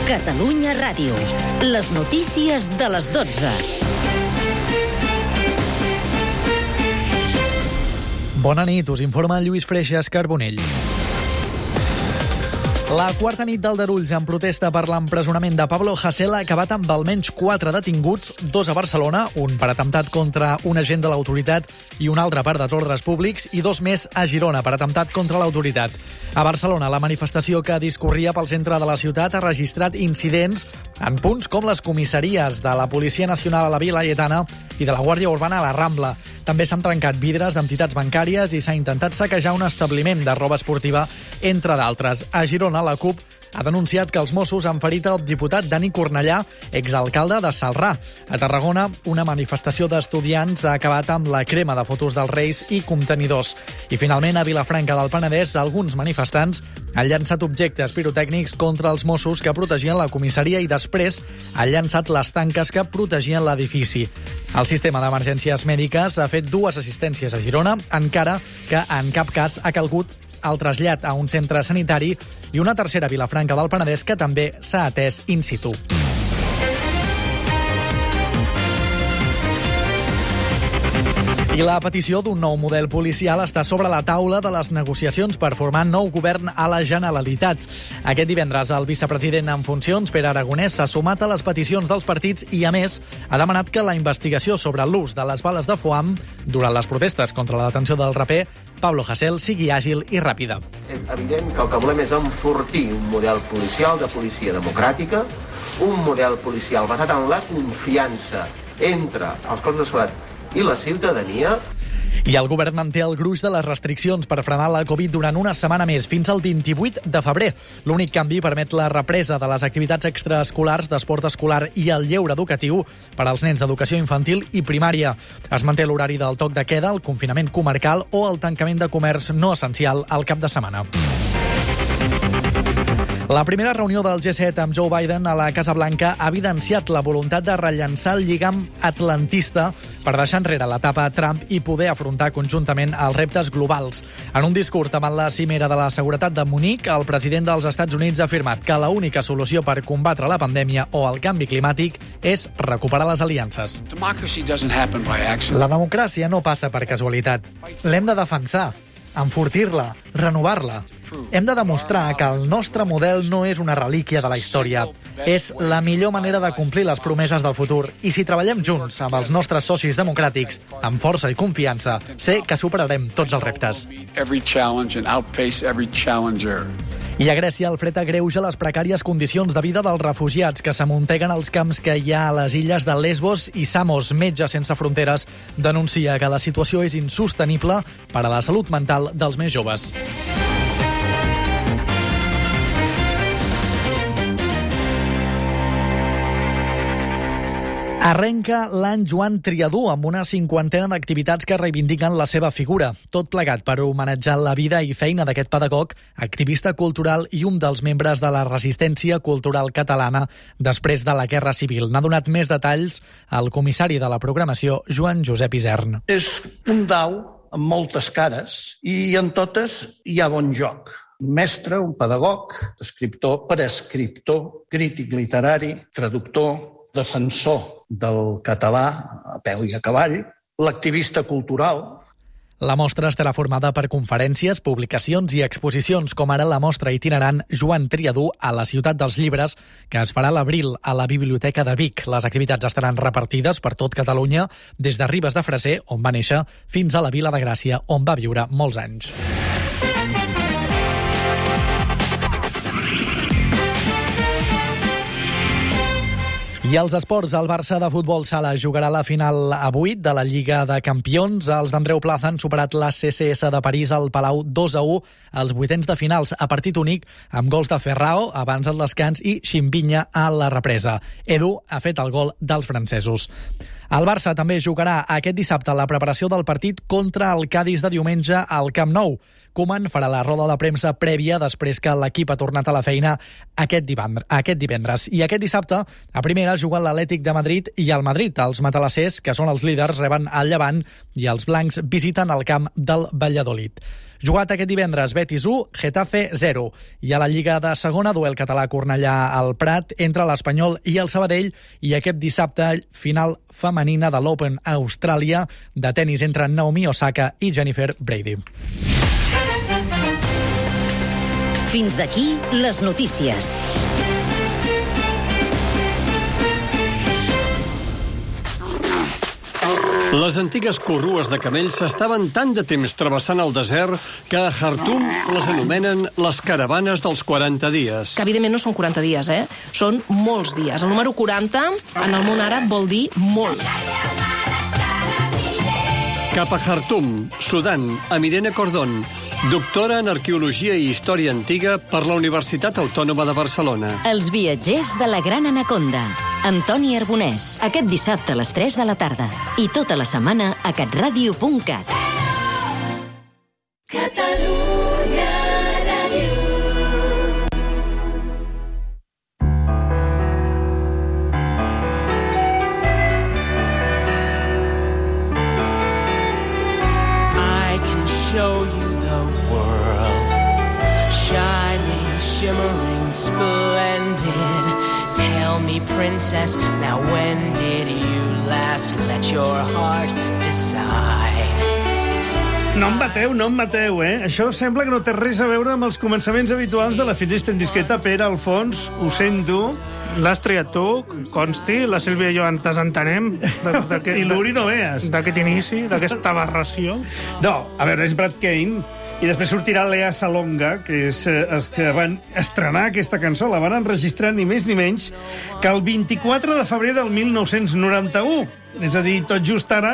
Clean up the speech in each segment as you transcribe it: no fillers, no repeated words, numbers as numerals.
Catalunya Ràdio. Les notícies de les 12. Bona nit, us informa Lluís Freixas Carbonell. La quarta nit d'Aldarulls en protesta per l'empresonament de Pablo Hasél ha acabat amb almenys 4 detinguts, 2 a Barcelona, un per atemptat contra un agent de l'autoritat i un altre per desordres públics, i 2 més a Girona per atemptat contra l'autoritat. A Barcelona, la manifestació que discorria pel centre de la ciutat ha registrat incidents en punts com les comissaries de la Policia Nacional a la Vila Laietana i de la Guàrdia Urbana a la Rambla. També s'han trencat vidres d'entitats bancàries i s'ha intentat saquejar un establiment de roba esportiva, entre d'altres. A Girona, la CUP ha denunciat que els Mossos han ferit el diputat Dani Cornellà, exalcalde de Celrà. A Tarragona, una manifestació d'estudiants ha acabat amb la crema de fotos dels Reis i contenidors. I finalment, a Vilafranca del Penedès, alguns manifestants han llançat objectes pirotècnics contra els Mossos que protegien la comissaria i després han llançat les tanques que protegien l'edifici. El sistema d'emergències mèdiques ha fet 2 assistències a Girona, encara que en cap cas ha calgut el trasllat a un centre sanitari, i una tercera a Vilafranca del Penedès que també s'ha atès in situ. I la petició d'un nou model policial està sobre la taula de les negociacions per formar nou govern a la Generalitat. Aquest divendres, el vicepresident en funcions, Pere Aragonès, s'ha sumat a les peticions dels partits i, a més, ha demanat que la investigació sobre l'ús de les bales de foam durant les protestes contra la detenció del raper Pablo Hasél sigui àgil i ràpida. És evident que el que volem és enfortir un model policial de policia democràtica, un model policial basat en la confiança entre els cossos de seguretat i la ciutadania. I el govern manté el gruix de les restriccions per frenar la Covid durant una setmana més, fins al 28 de febrer. L'únic canvi permet la represa de les activitats extraescolars, d'esport escolar i el lleure educatiu per als nens d'educació infantil i primària. Es manté l'horari del toc de queda, el confinament comarcal o el tancament de comerç no essencial al cap de setmana. La primera reunió del G7 amb Joe Biden a la Casa Blanca ha evidenciat la voluntat de rellançar el lligam atlantista per deixar enrere l'etapa Trump i poder afrontar conjuntament els reptes globals. En un discurs davant la cimera de la seguretat de Munic, el president dels Estats Units ha afirmat que l'única solució per combatre la pandèmia o el canvi climàtic és recuperar les aliances. La democràcia no passa per casualitat. L'hem de defensar, enfortir-la, renovar-la. Hem de demostrar que el nostre model no és una relíquia de la història. És la millor manera de complir les promeses del futur. I si treballem junts amb els nostres socis democràtics, amb força i confiança, sé que superarem tots els reptes. I a Grècia, el fred agreuja les precàries condicions de vida dels refugiats que s'amunteguen als camps que hi ha a les illes de Lesbos i Samos. Metges Sense Fronteres denuncia que la situació és insostenible per a la salut mental dels més joves. Arrenca l'any Joan Triadú amb una 50ena d'activitats que reivindiquen la seva figura. Tot plegat per homenatjar la vida i feina d'aquest pedagog, activista cultural i un dels membres de la resistència cultural catalana després de la Guerra Civil. N'ha donat més detalls el comissari de la programació, Joan Josep Isern. És un dau amb moltes cares i en totes hi ha bon joc. Un mestre, un pedagog, escriptor, prescriptor, crític literari, traductor, defensor del català a peu i a cavall, l'activista cultural. La mostra estarà formada per conferències, publicacions i exposicions, com ara la mostra itinerant Joan Triadú a la Ciutat dels Llibres, que es farà a l'abril a la Biblioteca de Vic. Les activitats estaran repartides per tot Catalunya, des de Ribes de Freser, on va néixer, fins a la Vila de Gràcia, on va viure molts anys. I als esports, el Barça de futbol sala jugarà la final avui de la Lliga de Campions. Els d'Andreu Plaza han superat la CSS de París al Palau 2-1 als vuitens de finals a partit únic amb gols de Ferrao abans del descans i Ximbinya a la represa. Edu ha fet el gol dels francesos. El Barça també jugarà aquest dissabte la preparació del partit contra el Cadis de diumenge al Camp Nou. Koeman farà la roda de premsa prèvia després que l'equip ha tornat a la feina aquest divendres. I aquest dissabte, a primera, juguen l'Atlètic de Madrid i el Madrid. Els matalassers, que són els líders, reben el Llevant i els blancs visiten el camp del Valladolid. Jugat aquest divendres, Betis 1, Getafe 0. I a la Lliga de Segona, duel català Cornellà al Prat entre l'Espanyol i el Sabadell, i aquest dissabte final femenina de l'Open Austràlia de tenis entre Naomi Osaka i Jennifer Brady. Fins aquí les notícies. Les antigues corrues de camells estaven tant de temps travessant el desert que a Khartoum les anomenen les caravanes dels 40 dies. Que evidentment no són 40 dies, Són molts dies. El número 40 en el món àrab vol dir molt. Cap a Khartoum, Sudan, amb Irene Cordón, doctora en Arqueologia i Història Antiga per la Universitat Autònoma de Barcelona. Els viatgers de la Gran Anaconda. Antoni Arbonès. Aquest dissabte a les 3 de la tarda. I tota la setmana a catradio.cat. Catalunya Ràdio. I can show you the world, shining, shimmering, splendid. Tell me, princess, now when did you last let your heart decide? No em bateu, Això sembla que no té res a veure amb els començaments habituals de la finestra indiscreta. Pere, Alfons, ho sento. L'has triat tu, consti, la Sílvia i jo ens desentenem I l'Uri no veas. d'aquest inici, d'aquesta aberració. No, a veure, és Brad Kane, i després sortirà Lea Salonga, que és els que van estrenar aquesta cançó, la van enregistrar ni més ni menys que el 24 de febrer del 1991. És a dir, tot just ara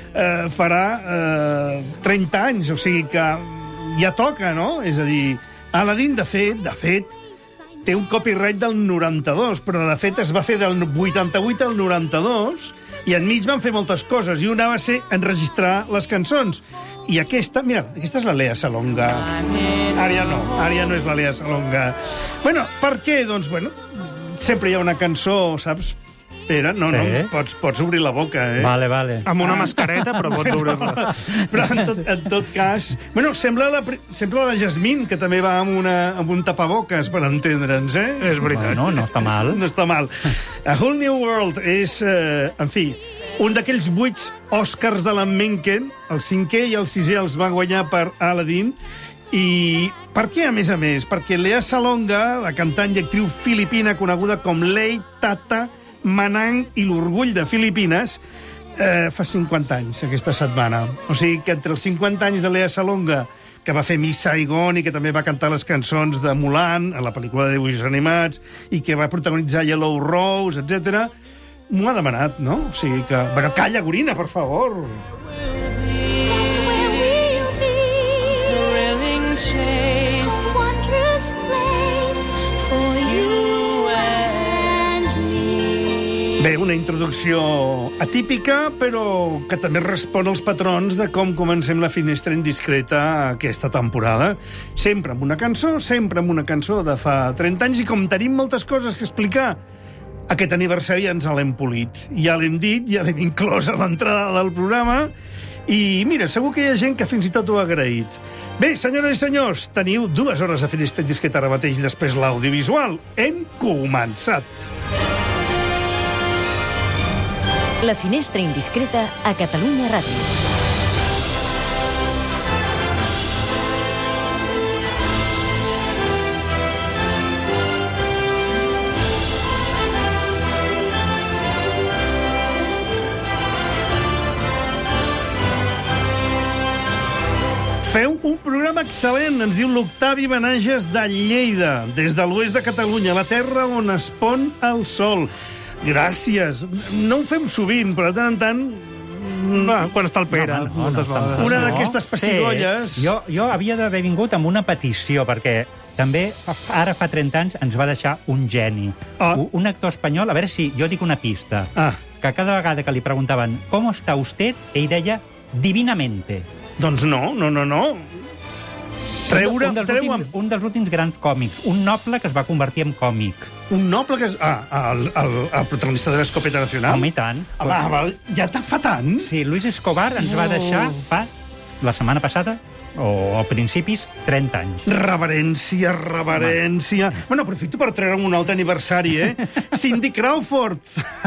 farà 30 anys, o sigui que ja toca, no? És a dir, Aladdin, de fet, té un copyright del 92, però de fet es va fer del 88 al 92 i enmig van fer moltes coses, i una va ser enregistrar les cançons. I aquesta, mira, aquesta és la Lea Salonga. Ara no és la Lea Salonga. Bueno, per què? Doncs, sempre hi ha una cançó, saps? Pere, no, pots obrir la boca, Vale. Amb una mascareta, però pots obrir-la. Però en tot cas... Sembla la Jasmine, que també va amb un tapaboques, per entendre'ns, És veritat. No està mal. No està mal. A Whole New World és, en fi, un d'aquells 8 Oscars de l'en Menken, el 5è i el 6è els va guanyar per Aladdin. I per què, a més? Perquè Lea Salonga, la cantant i actriu filipina coneguda com Lei Tata Manang i l'orgull de Filipines, fa 50 anys aquesta setmana. O sigui que entre els 50 anys de Lea Salonga, que va fer Miss Saigon i que també va cantar les cançons de Mulan a la pel·lícula de dibuixos animats i que va protagonitzar Yellow Rose, etc., m'ho ha demanat, no? O sigui que... Bueno, calla, Gorina, per favor! Bé, una introducció atípica, però que també respon als patrons de com comencem la finestra indiscreta aquesta temporada. Sempre amb una cançó de fa 30 anys, i com tenim moltes coses que explicar, aquest aniversari ens l'hem polit. Ja l'hem dit, ja l'hem inclòs a l'entrada del programa, i mira, segur que hi ha gent que fins i tot ho ha agraït. Bé, senyores i senyors, teniu 2 hores de finestra indiscreta ara mateix i després l'audiovisual. Hem començat. La finestra indiscreta a Catalunya Ràdio. Feu un programa excel·lent, ens diu l'Octavi Benages de Lleida, des de l'oest de Catalunya, la terra on es pon el sol. Gràcies. No ho fem sovint, però de tant en tant... Quan està el Pere, moltes vegades. Una d'aquestes pessigolles... Sí. Jo havia d'haver vingut amb una petició, perquè també ara fa 30 anys ens va deixar un geni. Un actor espanyol, a veure si jo dic una pista, que cada vegada que li preguntaven «Com està usted?», ell deia «divinamente». Doncs no. Un dels últims grans còmics, un noble que es va convertir en còmic. Un noble que és... el protagonista de l'Escopeta Nacional? Home, i tant. Ja fa tant? Sí, Luis Escobar ens va deixar la setmana passada o a principis 30 anys. Reverència. Bueno, aprofito per treure un altre aniversari, Cindy Crawford.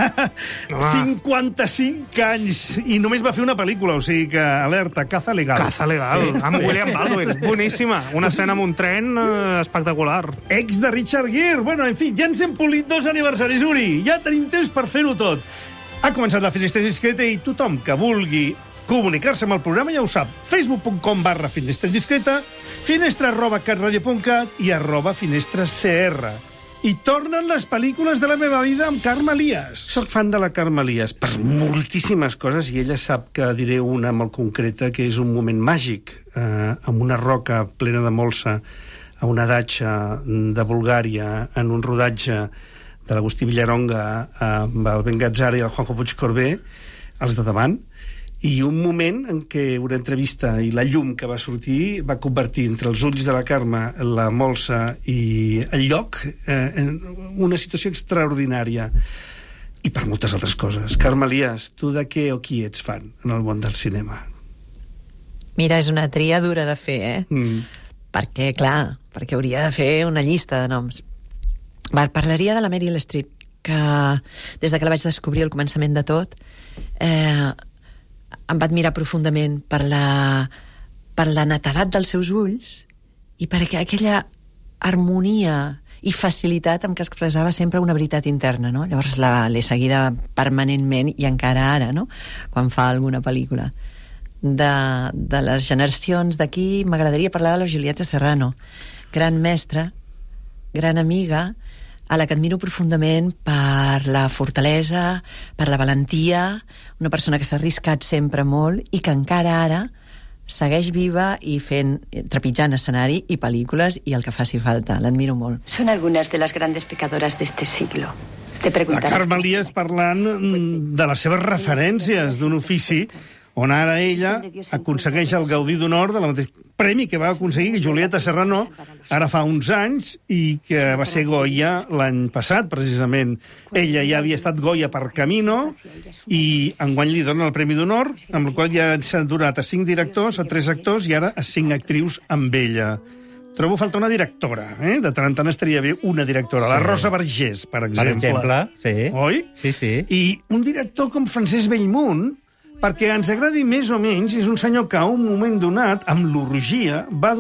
55 anys. I només va fer una pel·lícula, o sigui que, alerta, Caza Legal. Caza Legal, amb William Baldwin. Boníssima. Una escena amb un tren espectacular. Ex de Richard Gere. Bueno, en fi, ja ens hem polit 2 aniversaris, Uri. Ja tenim temps per fer-ho tot. Ha començat la Finestra Indiscreta i tothom que vulgui comunicar-se amb el programa ja ho sap. Facebook.com/Finestra Indiscreta, finestra@catradio.cat i @finestracr. I tornen les pel·lícules de la meva vida amb Carme Elias. Soc fan de la Carme Elias per moltíssimes coses i ella sap que diré una molt concreta, que és un moment màgic amb una roca plena de molsa a una datxa de Bulgària en un rodatge de l'Agustí Villaronga amb el Ben Gazzara i el Juanjo Puigcorbé, els de davant, i un moment en què una entrevista i la llum que va sortir va convertir entre els ulls de la Carme, la molsa i el lloc en una situació extraordinària, i per moltes altres coses. Carme Elias, tu de què o qui ets fan en el món del cinema? Mira, és una tria dura de fer, perquè, clar, perquè hauria de fer una llista de noms. Parlaria de la Meryl Streep, que des que la vaig descobrir al començament de tot em va admirar profundament per la netedat dels seus ulls i per aquella harmonia i facilitat amb què expressava sempre una veritat interna, no? Llavors l'he seguida permanentment i encara ara, no? Quan fa alguna pel·lícula. De les generacions d'aquí m'agradaria parlar de la Julieta Serrano, gran mestra, gran amiga, a la que admiro profundament per la fortalesa, per la valentia, una persona que s'ha arriscat sempre molt i que encara ara segueix viva i trepitjant escenari i pel·lícules i el que faci falta. L'admiro molt. Son algunas de las grandes pecadoras de este siglo. La Carme Elias parlant de les seves referències d'un ofici on ara ella aconsegueix el Gaudí d'Honor del mateix premi que va aconseguir Julieta Serrano ara fa uns anys i que va ser Goya l'any passat, precisament. Ella ja havia estat Goya per Camino i enguany li dona el Premi d'Honor, amb el qual ja s'ha donat a 5 directors, a 3 actors i ara a 5 actrius amb ella. Trobo falta una directora, De tant en tant estaria bé una directora. La Rosa Vergés, per exemple. Per exemple, sí. Oi? Sí. I un director com Francesc Bellmunt, perquè ens agradi més o menys, és un senyor que a un moment donat, amb l'orgia, va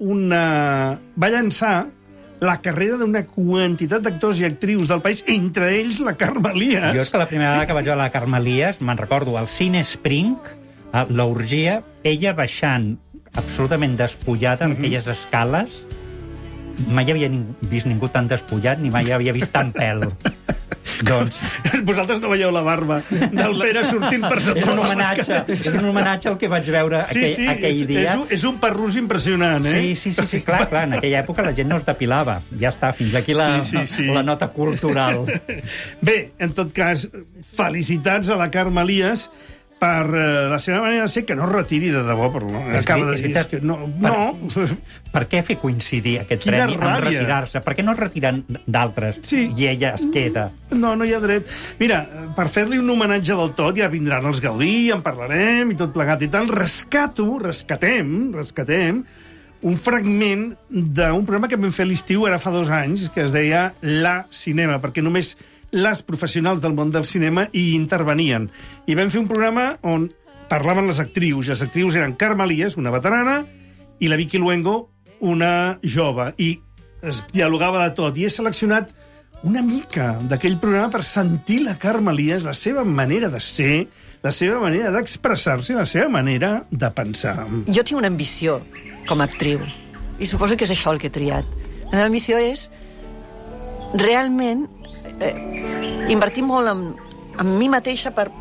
llançar la carrera d'una quantitat d'actors i actrius del país, entre ells la Carme Elias. Jo és que la primera vegada que vaig veure la Carme Elias, me'n recordo, al Cine Spring, a l'orgia, ella baixant absolutament despullada en aquelles escales. Mai havia vist ningú tan despullat ni mai havia vist tant pèl. Doncs... Vosaltres no veieu la barba del Pere sortint per sota la màscara. És un homenatge al que vaig veure aquell dia. És un parrús impressionant, Sí, clar, en aquella època la gent no es depilava. Ja està, fins aquí la nota cultural. Bé, en tot cas, felicitats a la Carme Elias per la seva manera de ser, que no es retiri de debò, però acaba de dir que no. Per què fer coincidir aquest premi amb retirar-se? Per què no es retiren d'altres i ella es queda? No hi ha dret. Mira, per fer-li un homenatge del tot, ja vindran els Gaudí, en parlarem i tot plegat i tal. Rescatem un fragment d'un programa que vam fer a l'estiu ara fa 2 anys, que es deia La Cinema, perquè només les professionals del món del cinema hi intervenien. I vam fer un programa on parlaven les actrius. Les actrius eren Carme Elias, una veterana, i la Vicky Luengo, una jove. I es dialogava de tot. I he seleccionat una mica d'aquell programa per sentir la Carme Elias, la seva manera de ser, la seva manera d'expressar-se, la seva manera de pensar. Jo tinc una ambició com a actriu, i suposo que és això el que he triat. La meva ambició és realment invertir molt en mi mateixa per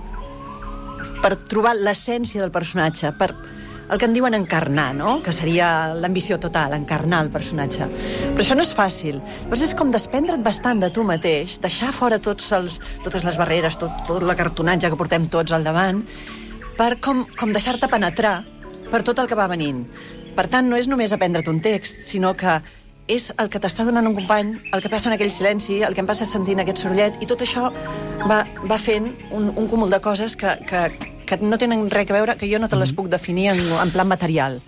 trobar l'essència del personatge, per el que en diuen encarnar, no? Que seria l'ambició total, encarnar el personatge. Però això no és fàcil. Llavors és com desprendre't bastant de tu mateix, deixar fora totes les barreres, tot la cartonatge que portem tots al davant, per com deixar-te penetrar per tot el que va venint. Per tant, no és només aprendre't un text, sinó que és el que t'està donant un company, el que passa en aquell silenci, el que em passa sentint aquest sorollet, i tot això va fent un cúmul de coses que no tenen res a veure, que jo no te les puc definir en plan material,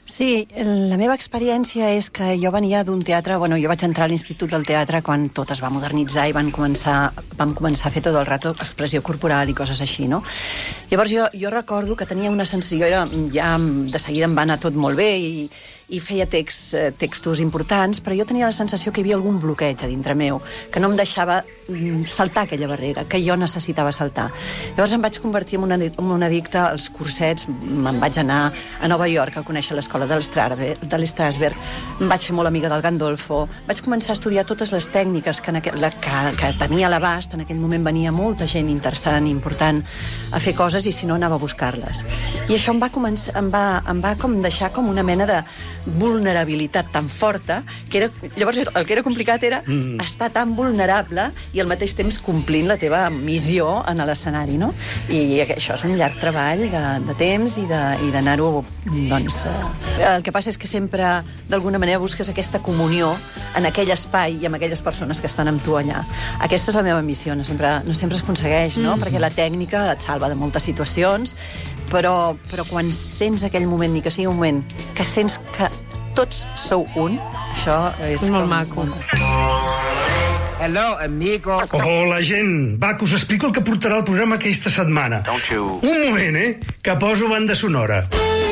Sí, la meva experiència és que jo venia d'un teatre... Bueno, jo vaig entrar a l'Institut del Teatre quan tot es va modernitzar i vam començar a fer tot el rato expressió corporal i coses així, no? Llavors jo recordo que tenia una sensació... Ja de seguida em va anar tot molt bé i feia textos importants, però jo tenia la sensació que hi havia algun bloqueig a dintre meu, que no em deixava saltar aquella barrera, que jo necessitava saltar. Llavors em vaig convertir en un addicte als cursets, me'n vaig anar a Nova York a conèixer l'escola de l'Strasberg, em vaig fer molt amiga del Gandolfo, vaig començar a estudiar totes les tècniques que tenia a l'abast. En aquell moment venia molta gent interessant i important a fer coses i si no anava a buscar-les. I això em va com deixar com una mena de vulnerabilitat tan forta que llavors el que era complicat era estar tan vulnerable i al mateix temps complint la teva missió en l'escenari, no? I això és un llarg treball de temps i d'anar-ho, doncs... El que passa és que sempre, d'alguna manera, busques aquesta comunió en aquell espai i amb aquelles persones que estan amb tu allà. Aquesta és la meva missió, no sempre es aconsegueix, no? Perquè la tècnica et salva de moltes situacions, però quan sents aquell moment, ni que sigui un moment, que sents que tots sou un, això és molt maco. Hello, amigos. Hola, gent. Va, que us explico el que portarà el programa aquesta setmana. Un moment, que poso banda sonora.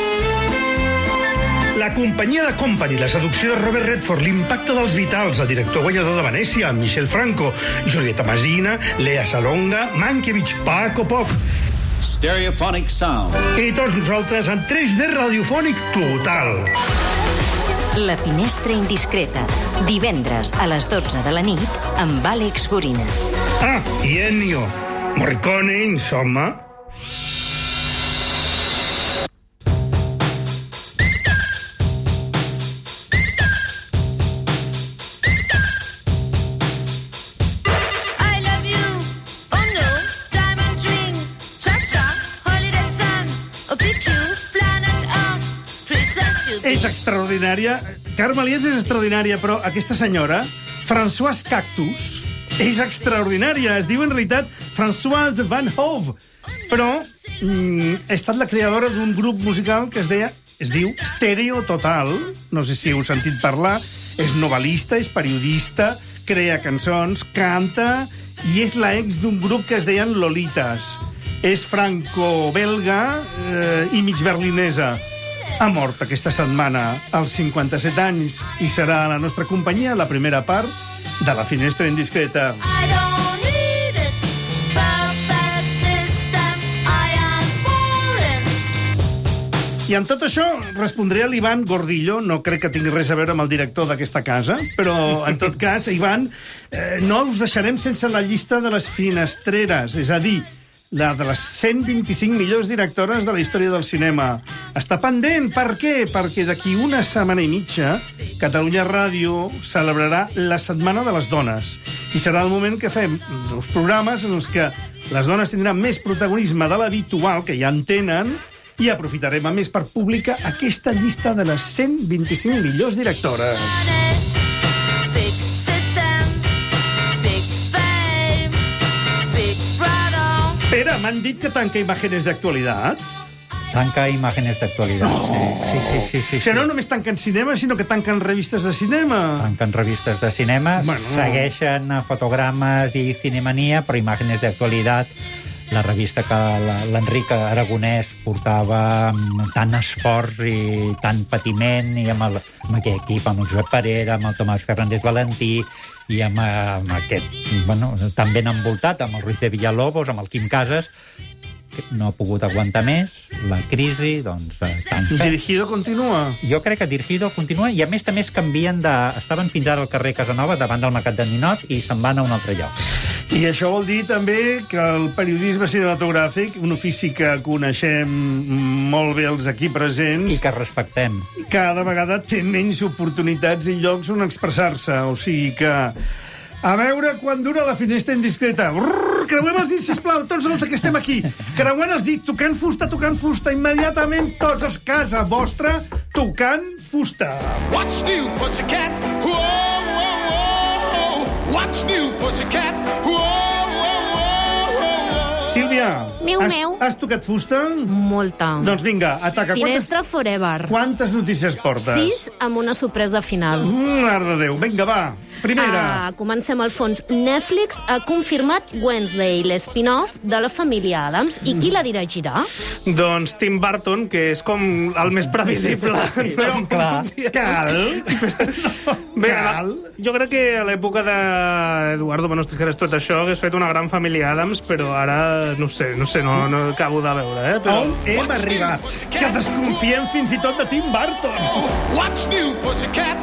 La companyia de Company, la seducció de Robert Redford, l'impacte dels Vitals, el director guanyador de Venècia, Michel Franco, Julieta Masina, Lea Salonga, Mankiewicz, Paco Poc... Stereophonic Sound. I tots nosaltres en 3D radiofònic total. La finestra indiscreta. Divendres a les 12 de la nit amb Àlex Gorina. Ah, i Ennio. Morricone, insomma. És extraordinària. Carme Aliens és extraordinària, però aquesta senyora, Françoise Cactus, és extraordinària. Es diu, en realitat, Françoise Van Hove. Però ha estat la creadora d'un grup musical que es diu Stereo Total. No sé si heu sentit parlar. És novel·lista, és periodista, crea cançons, canta, i és la ex d'un grup que es deien Lolitas. És franco-belga i mig berlinesa. Ha mort aquesta setmana als 57 anys i serà a la nostra companyia la primera part de La Finestra Indiscreta. I amb tot això respondré a l'Ivan Gordillo. No crec que tingui res a veure amb el director d'aquesta casa, però en tot cas, Ivan, no us deixarem sense la llista de les finestreres, és a dir, la de les 125 millors directores de la història del cinema. Està pendent. Per què? Perquè d'aquí una setmana i mitja Catalunya Ràdio celebrarà la Setmana de les Dones. I serà el moment que fem uns programes en els que les dones tindran més protagonisme de l'habitual, que ja en tenen, i aprofitarem a més per publicar aquesta llista de les 125 millors directores. Pere, m'han dit que tanca Imágenes de Actualidad. Tanca Imágenes de Actualidad, sí. O sigui, no només tanquen cinema, sinó que tanquen revistes de cinema. Tanquen revistes de cinema, segueixen Fotogrames i Cinemania, però Imágenes de Actualidad, la revista que l'Enric Aragonès portava amb tant esforç i tant patiment, i amb aquell equip, amb el Josep Parera, amb el Tomàs Fernández Valentí, i amb aquest, tan ben envoltat, amb el Ruiz de Villalobos, amb el Quim Casas, que no ha pogut aguantar més, la crisi, doncs... Dirigido continua? Jo crec que Dirigido continua, i a més canvien de... Estaven fins ara al carrer Casanova, davant del Mercat de Ninot, i se'n van a un altre lloc. I això vol dir també que el periodisme cinematogràfic, un ofici que coneixem molt bé els aquí presents... I que respectem. Cada vegada té menys oportunitats i llocs on expressar-se. O sigui que... A veure quan dura La Finestra Indiscreta. Creuem els dits, sisplau, tots els que estem aquí. Creuem els dits, tocant fusta, immediatament tots a casa vostra, tocant fusta. What's new, Pussycat? Whoa, whoa, whoa. What's new, Pussycat? Whoa, whoa, whoa. Sílvia, Meu. has tocat fusta? Molta. Doncs vinga, ataca. Finestra forever. Quantes notícies portes? 6 amb una sorpresa final. Mare de Déu. Vinga, va. Primera. Comencem al fons. Netflix ha confirmat Wednesday, l'spin-off de la família Addams. I qui la dirigirà? Doncs Tim Burton, que és com el més previsible. Sí, clar. Cal. Bé, jo crec que a l'època d'Eduardo Manos Tijeras tot això hagués fet una gran família Addams, però ara no sé, no acabo de veure. Però... On hem arribat? Que desconfiem fins i tot de Tim Burton. What's new, pussycat?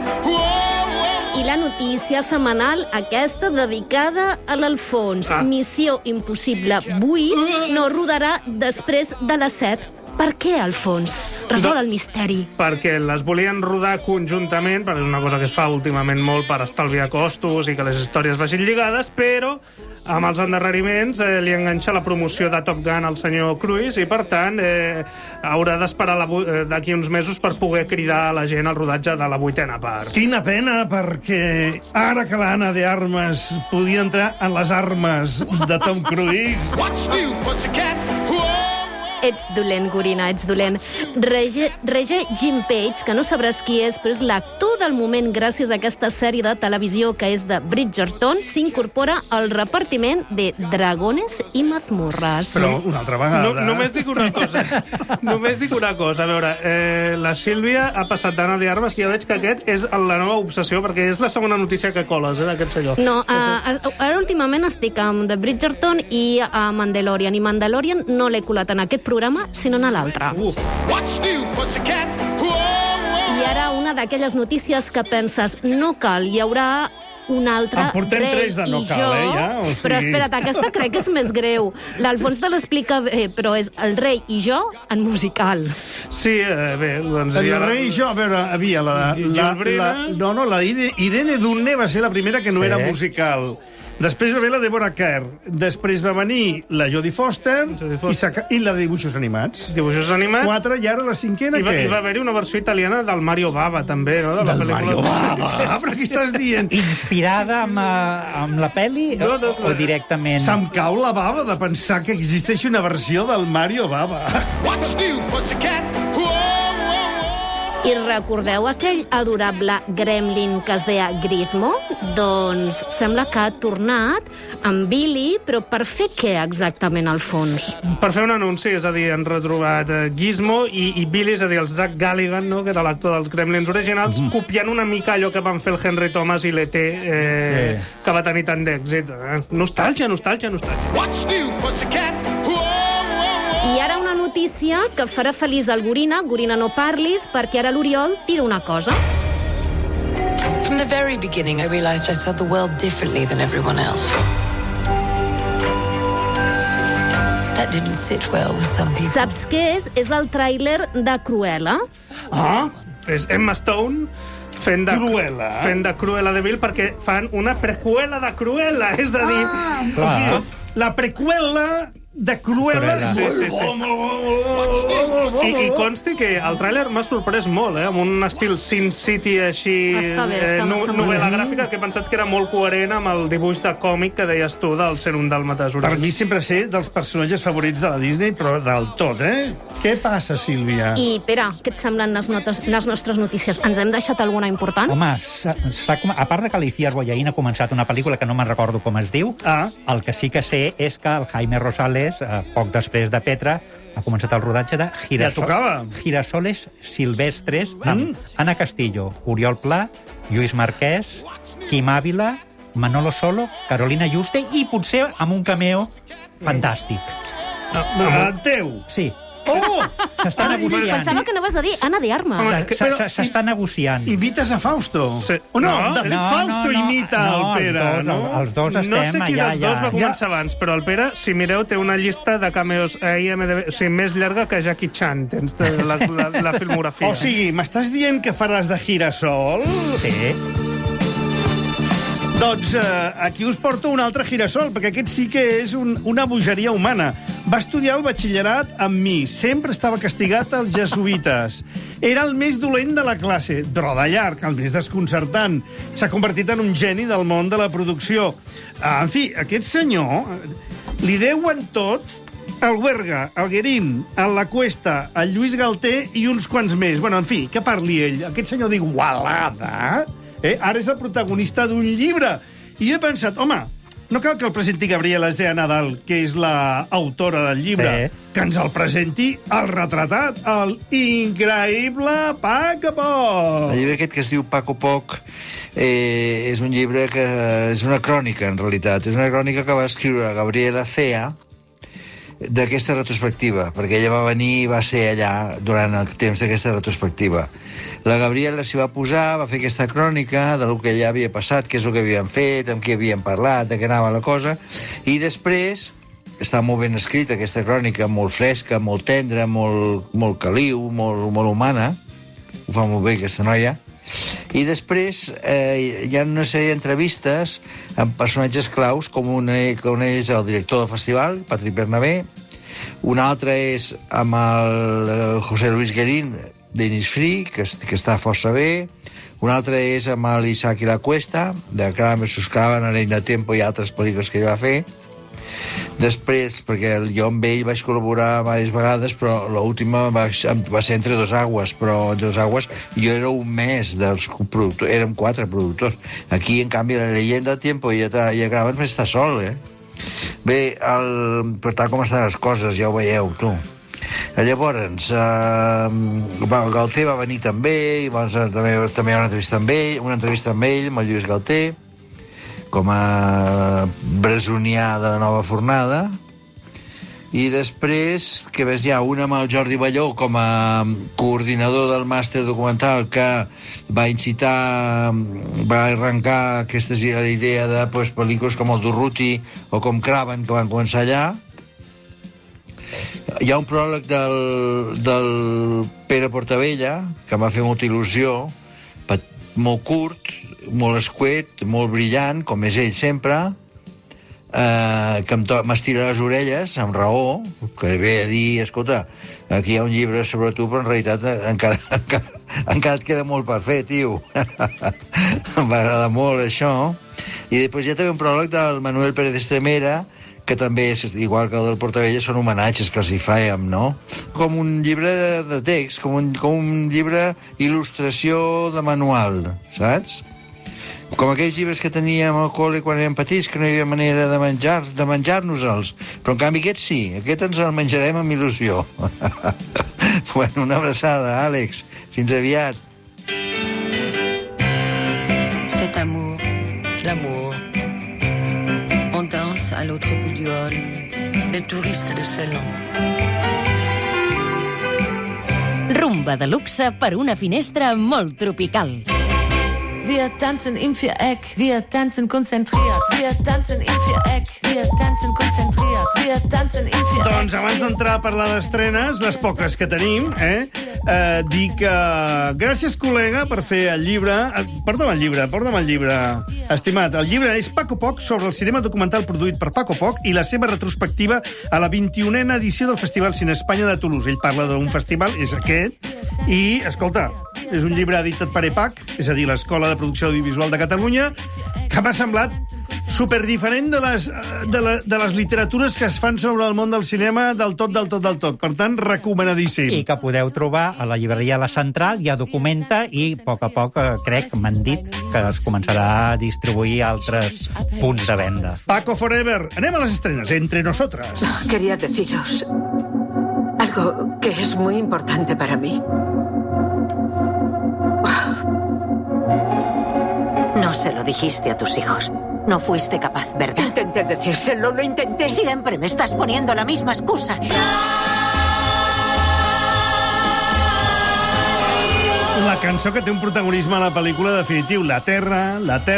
I la notícia setmanal, aquesta dedicada a l'Alfons. Missió Impossible 8 no rodarà després de les 7. Per què, Alfons? Resol el misteri. Perquè les volien rodar conjuntament, perquè és una cosa que es fa últimament molt per estalviar costos i que les històries vagin lligades, però amb els endarreriments li enganxa la promoció de Top Gun al senyor Cruise i, per tant, haurà d'esperar d'aquí uns mesos per poder cridar a la gent al rodatge de la 8a part. Quina pena, perquè ara que l'Anna de Armes podia entrar en les armes de Tom Cruise... What's new, pussycat? Ets dolent, Gorina, ets dolent. Rege Jim Page, que no sabràs qui és, però és l'actor del moment gràcies a aquesta sèrie de televisió que és de Bridgerton, s'incorpora al repartiment de Dragones i mazmorres. Però una altra vegada... Només dic una cosa. A veure, la Sílvia ha passat d'Anna de Armes i ja veig que aquest és la nova obsessió, perquè és la segona notícia que coles, d'aquest senyor. No, ara últimament estic amb The Bridgerton i a Mandalorian, i Mandalorian no l'he colat en aquest programa, sinó en l'altre. What's new, pussycat? I ara una d'aquelles notícies que penses, no cal, hi haurà un altre rei de no i cal, jo, ja? O sigui... Però espera't, aquesta crec que és més greu. L'Alfons te l'explica bé, però és el rei i jo en musical. Sí, bé, doncs... El rei i jo, a veure, havia la Irene Dunne va ser la primera que no era musical. Després va haver la Deborah Kerr. Després va venir la Jodie Foster i la de dibuixos animats. Dibuixos animats. 4, i ara la 5a, què? I va haver-hi una versió italiana del Mario Bava, també, no? Del Mario Bava? Però què estàs dient? Inspirada amb la pel·li o directament? Se'm cau la bava de pensar que existeix una versió del Mario Bava. What's new, pussycat? I recordeu aquell adorable gremlin que es deia Gizmo? Doncs sembla que ha tornat amb Billy, però per fer què exactament al fons? Per fer un anunci, és a dir, han retrobat Gizmo i Billy, és a dir, el Zach Galligan, no?, que era l'actor dels Gremlins originals, copiant una mica allò que van fer el Henry Thomas i l'E.T., que va tenir tant d'èxit. Nostàlgia. What's new, pussycat? I ara una notícia que farà feliç el Gorina. Gorina, no parlis, perquè ara l'Oriol tira una cosa. From the very beginning, I realized I saw the world differently than everyone else. That didn't sit well with some people. Saps què és? És el tràiler de Cruella. És Emma Stone fent de Cruella de Vil, perquè fan una prequela de Cruella, és a dir... La prequela de Cruella. Sí. I consti que el tràiler m'ha sorprès molt, amb un estil Sin City així, novel·la gràfica, que he pensat que era molt coherent amb el dibuix de còmic que deies tu del 101 Dàlmates. Per mi sempre sé dels personatges favorits de la Disney, però del tot, Què passa, Sílvia? I, Pere, què et semblen les nostres notícies? Ens hem deixat alguna important? Home, a part de que l'Iciar Boyain ha començat una pel·lícula que no me'n recordo com es diu, el que sí que sé és que el Jaime Rosales, poc després de Petra, ha començat el rodatge de Girasoles Silvestres amb Ana Castillo, Oriol Pla, Lluís Marquès, Quim Ávila, Manolo Solo, Carolina Juste i potser amb un cameo fantàstic. Teu? Sí. S'està negociant. Pensava que no vas a dir Anna de Armes. S'està negociant. Imites a Fausto? No, de fet, Fausto imita el Pere. Els dos estem allà. No sé qui dels dos va començar abans, però el Pere, si mireu, té una llista de cameos a IMDb, o sigui, més llarga que Jackie Chan, tens la filmografia. O sigui, m'estàs dient que faràs de Girasol? Sí. Doncs aquí us porto un altre Girasol, perquè aquest sí que és una bogeria humana. Va estudiar el batxillerat amb mi. Sempre estava castigat als jesuïtes. Era el més dolent de la classe, però de llarg, el més desconcertant. S'ha convertit en un geni del món de la producció. En fi, aquest senyor li deuen tot el Berga, el Guerín, el La Cuesta, el Lluís Galté i uns quants més. Bueno, en fi, que parli ell. Aquest senyor d'Igualada, ara és el protagonista d'un llibre. I jo he pensat, home, no cal que el presenti Gabriela Zea Nadal, que és l'autora del llibre, que ens el presenti el retratat, el increïble Paco Poc. El llibre aquest que es diu Paco Poc és un llibre que és una crònica, en realitat. És una crònica que va escriure Gabriela Zea d'aquesta retrospectiva, perquè ella va venir i va ser allà durant el temps d'aquesta retrospectiva. La Gabriela s'hi va posar, va fer aquesta crònica del que ja havia passat, què és el que havien fet, amb qui havien parlat, de què anava la cosa, i després està molt ben escrita aquesta crònica, molt fresca, molt tendra, molt caliu, molt humana. Ho fa molt bé aquesta noia. I després hi ha una sèrie d'entrevistes amb personatges claus, com una és el director del festival, Patrick Bernabé, una altra és amb el José Luis Guerín, d'Innisfree, que està força bé, una altra és amb l'Isaac i la Cuesta, de Carames Suscaven, Areny de Tempo i altres pel·lícules que ell va fer. Després, perquè jo amb ell vaig col·laborar diverses vegades, però l'última va ser Entre dos aguas, però Entre dos aguas jo era un mes dels productors, érem 4 productors. Aquí, en canvi, la Leyenda del Tiempo i Carames vaig estar sol, Bé, per tal com estan les coses, ja ho veieu, tu. Llavors, Galté va venir també, i també hi ha una entrevista amb ell, amb el Lluís Galté, com a bresonià de la Nova Fornada, i després, que ves, hi ha una amb el Jordi Balló com a coordinador del màster documental que va incitar, va arrencar aquesta idea de pel·lícules com el Durruti o com Craven, que van començar allà. Hi ha un pròleg del Pere Portabella, que em va fer molta il·lusió, molt curt, molt escuet, molt brillant, com és ell sempre, que m'estira les orelles, amb raó, que ve a dir, escolta, aquí hi ha un llibre sobre tu, però en realitat encara et queda molt per fer, tio. Em va agradar molt, això. I després hi ha també un pròleg del Manuel Pérez Estremera, que també, igual que el del Portabella, són homenatges que els hi fèiem, no? Com un llibre de text, com un llibre il·lustració de manual, saps? Com aquells llibres que teníem al col·le quan érem petits, que no hi havia manera de menjar-nos-els. Però, en canvi, aquest sí. Aquest ens el menjarem amb il·lusió. Bueno, una abraçada, Àlex. Fins aviat. Cet amour, l'amour. On danse à l'autre bout du hall, les touristes de salon. Rumba de luxe per una finestra molt tropical. Wir tanzen im Viereck, wir tanzen konzentriert, wir tanzen im Viereck, wir tanzen konzentriert, wir tanzen im Viereck. Doncs abans d'entrar a parlar d'estrenes, les poques que tenim, dir que gràcies, col·lega, per fer el llibre. Porta'm el llibre, estimat. El llibre és Paco Poc, sobre el cinema documental produït per Paco Poc i la seva retrospectiva a la 21a edició del Festival Cine Espanya de Toulouse. Ell parla d'un festival, és aquest, i, escolta, és un llibre editat per EPAC, és a dir, l'Escola de Producció Audiovisual de Catalunya, que m'ha semblat superdiferent de les literatures que es fan sobre el món del cinema del tot. Per tant, recomanadíssim. I que podeu trobar a la llibreria La Central, ja documenta, i a poc, crec, m'han dit que es començarà a distribuir a altres punts de venda. Paco Forever. Anem a les estrenes, entre nosotras. Quería deciros algo que es muy importante para mí. No se lo dijiste a tus hijos. No fuiste capaz, ¿verdad? Intenté decírselo, lo intenté. Siempre me estás poniendo la misma excusa. La cançó que té un protagonisme a la pel·lícula definitiu. La terra.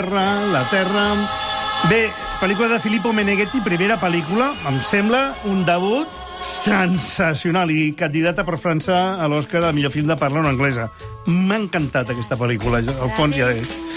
Bé, pel·lícula de Filippo Meneghetti, primera pel·lícula, em sembla un debut sensacional i candidata per França a l'Oscar al millor film de parla no anglesa. M'ha encantat aquesta pel·lícula, al fons ja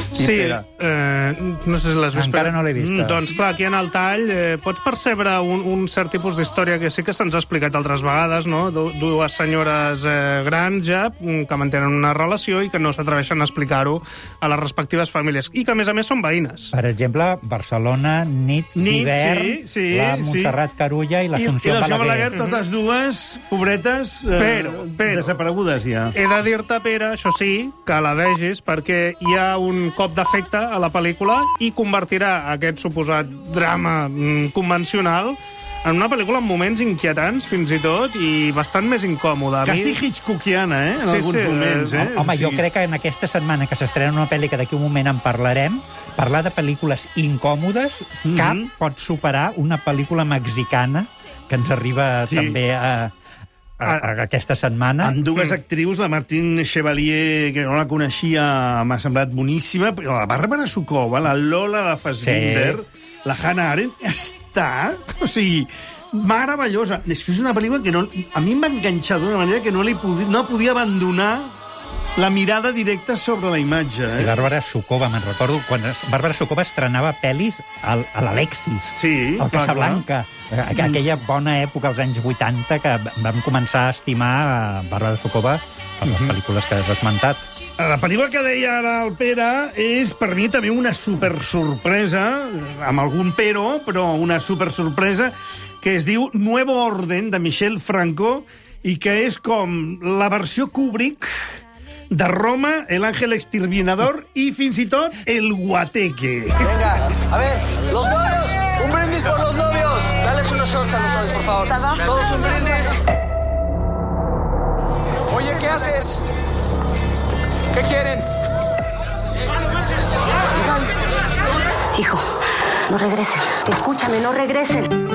Sí, no sé si l'has vist. Encara no l'he vista. Doncs clar, aquí en el tall pots percebre un cert tipus d'història que sí que se'ns ha explicat altres vegades, no? Dues senyores grans ja que mantenen una relació i que no s'atreveixen a explicar-ho a les respectives famílies. I que, a més, són veïnes. Per exemple, Barcelona, nit d'hivern, la Montserrat Carulla i l'Assumpció Balaguer. I l'Assumpció Balaguer, totes dues, pobretes, però desaparegudes ja. He de dir-te, Pere, això sí, que la vegis, perquè hi ha un cop d'efecte a la pel·lícula i convertirà aquest suposat drama convencional en una pel·lícula amb moments inquietants, fins i tot, i bastant més incòmoda. Quasi Hitchcockiana, en alguns moments. Home, jo crec que en aquesta setmana que s'estrena una pel·li que d'aquí un moment en parlarem, parlar de pel·lícules incòmodes, cap pot superar una pel·lícula mexicana que ens arriba també a aquesta setmana. Amb dues actrius, la Martín Chevalier, que no la coneixia, m'ha semblat boníssima, però la Bàrbara Sucova, la Lola de Fassbinder, la Hannah Arendt, està... O sigui, meravellosa. És que és una pel·lícula que a mi em va enganxar d'una manera que no podia abandonar la mirada directa sobre la imatge. Sí, Bàrbara Sucova, me'n recordo, quan Bàrbara Sucova estrenava pel·lis a l'Alexis, al Casablanca. Aquella bona època, als anys 80, que vam començar a estimar Bàrbara Sucova per les pel·lícules que has esmentat. La pel·lícula que deia ara el Pere és, per mi, també una supersorpresa, amb algun però una supersorpresa, que es diu Nuevo Orden, de Michel Franco, i que és com la versió Kubrick de Roma, El Ángel Exterminador i, fins i tot, El Guateque. Venga, a ver, los novios, un brindis por los novios. Dales unos shots a los novios, por favor. Todos un brindis. Oye, ¿qué haces? ¿Qué quieren? Hijo, no regresen. Escúchame, no regresen.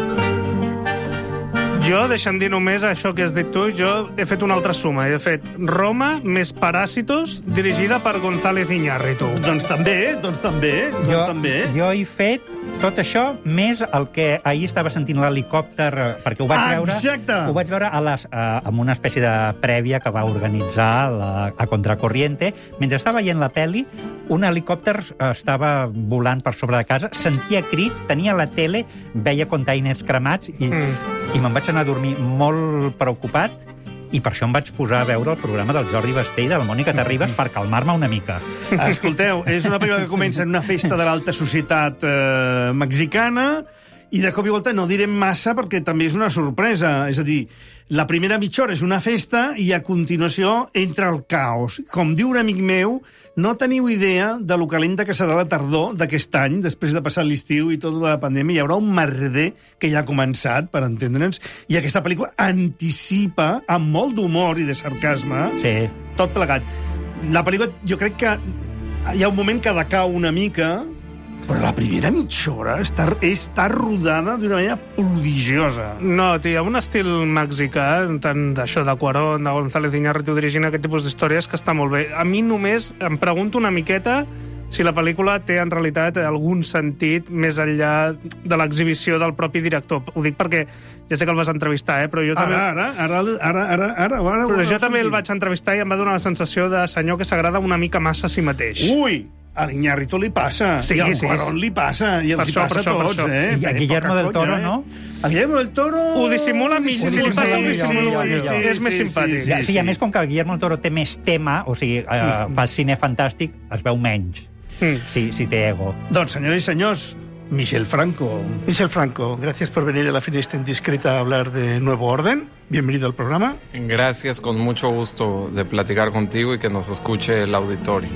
Jo, deixa'm dir només això que has dit tu, jo he fet una altra suma. He fet Roma més Parásitos, dirigida per González Iñárritu. Doncs també. Jo he fet tot això més el que ahir estava sentint l'helicòpter, perquè ho vaig veure... Exacte! Ho vaig veure amb una espècie de prèvia que va organitzar a Contracorriente. Mentre estava veient la pel·li, un helicòpter estava volant per sobre de casa, sentia crits, tenia la tele, veia containers cremats i me'n vaig anar a dormir molt preocupat i per això em vaig posar a veure el programa del Jordi Basté i de la Mònica Terribas per calmar-me una mica. Escolteu, és una pel·lícula que comença en una festa de l'alta societat mexicana i de cop i volta no direm massa perquè també és una sorpresa. És a dir, la primera mitja hora és una festa i a continuació entra el caos. Com diu un amic meu, no teniu idea de lo calenta que serà la tardor d'aquest any, després de passar l'estiu i tota la pandèmia. Hi haurà un merder que ja ha començat, per entendre'ns, i aquesta pel·lícula anticipa, amb molt d'humor i de sarcasme, tot plegat. La pel·lícula, jo crec que hi ha un moment que decau una mica, però la primera mitja hora està rodada d'una manera prodigiosa. No, té un estil mexicà, tant d'això de Cuarón, de González Iñárritu, dirigint aquest tipus d'històries, que està molt bé. A mi només em pregunto una miqueta si la pel·lícula té en realitat algun sentit més enllà de l'exhibició del propi director. Ho dic perquè ja sé que el vas entrevistar, però jo també... Ara... Però jo també el vaig entrevistar i em va donar la sensació de senyor que s'agrada una mica massa a si mateix. Ui! A l'Iñárritu li passa, i al Cuarón li passa, i els hi passa a tots, I a Guillermo del Toro, no? A Guillermo del Toro... Ho dissimula millor, si li passa ho dissimula millor. És més simpàtic. Sí, a més, com que el Guillermo del Toro té més tema, o sigui, fa cine fantàstic, es veu menys, si té ego. Doncs, senyores i senyors, Michel Franco. Michel Franco, gracias por venir a la Finestra Indiscreta a hablar de Nuevo Orden. Bienvenido al programa. Gracias, con mucho gusto de platicar contigo y que nos escuche el auditorio.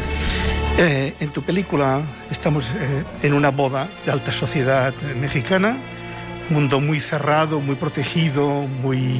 En tu película estamos en una boda de alta sociedad mexicana, un mundo muy cerrado, muy protegido, muy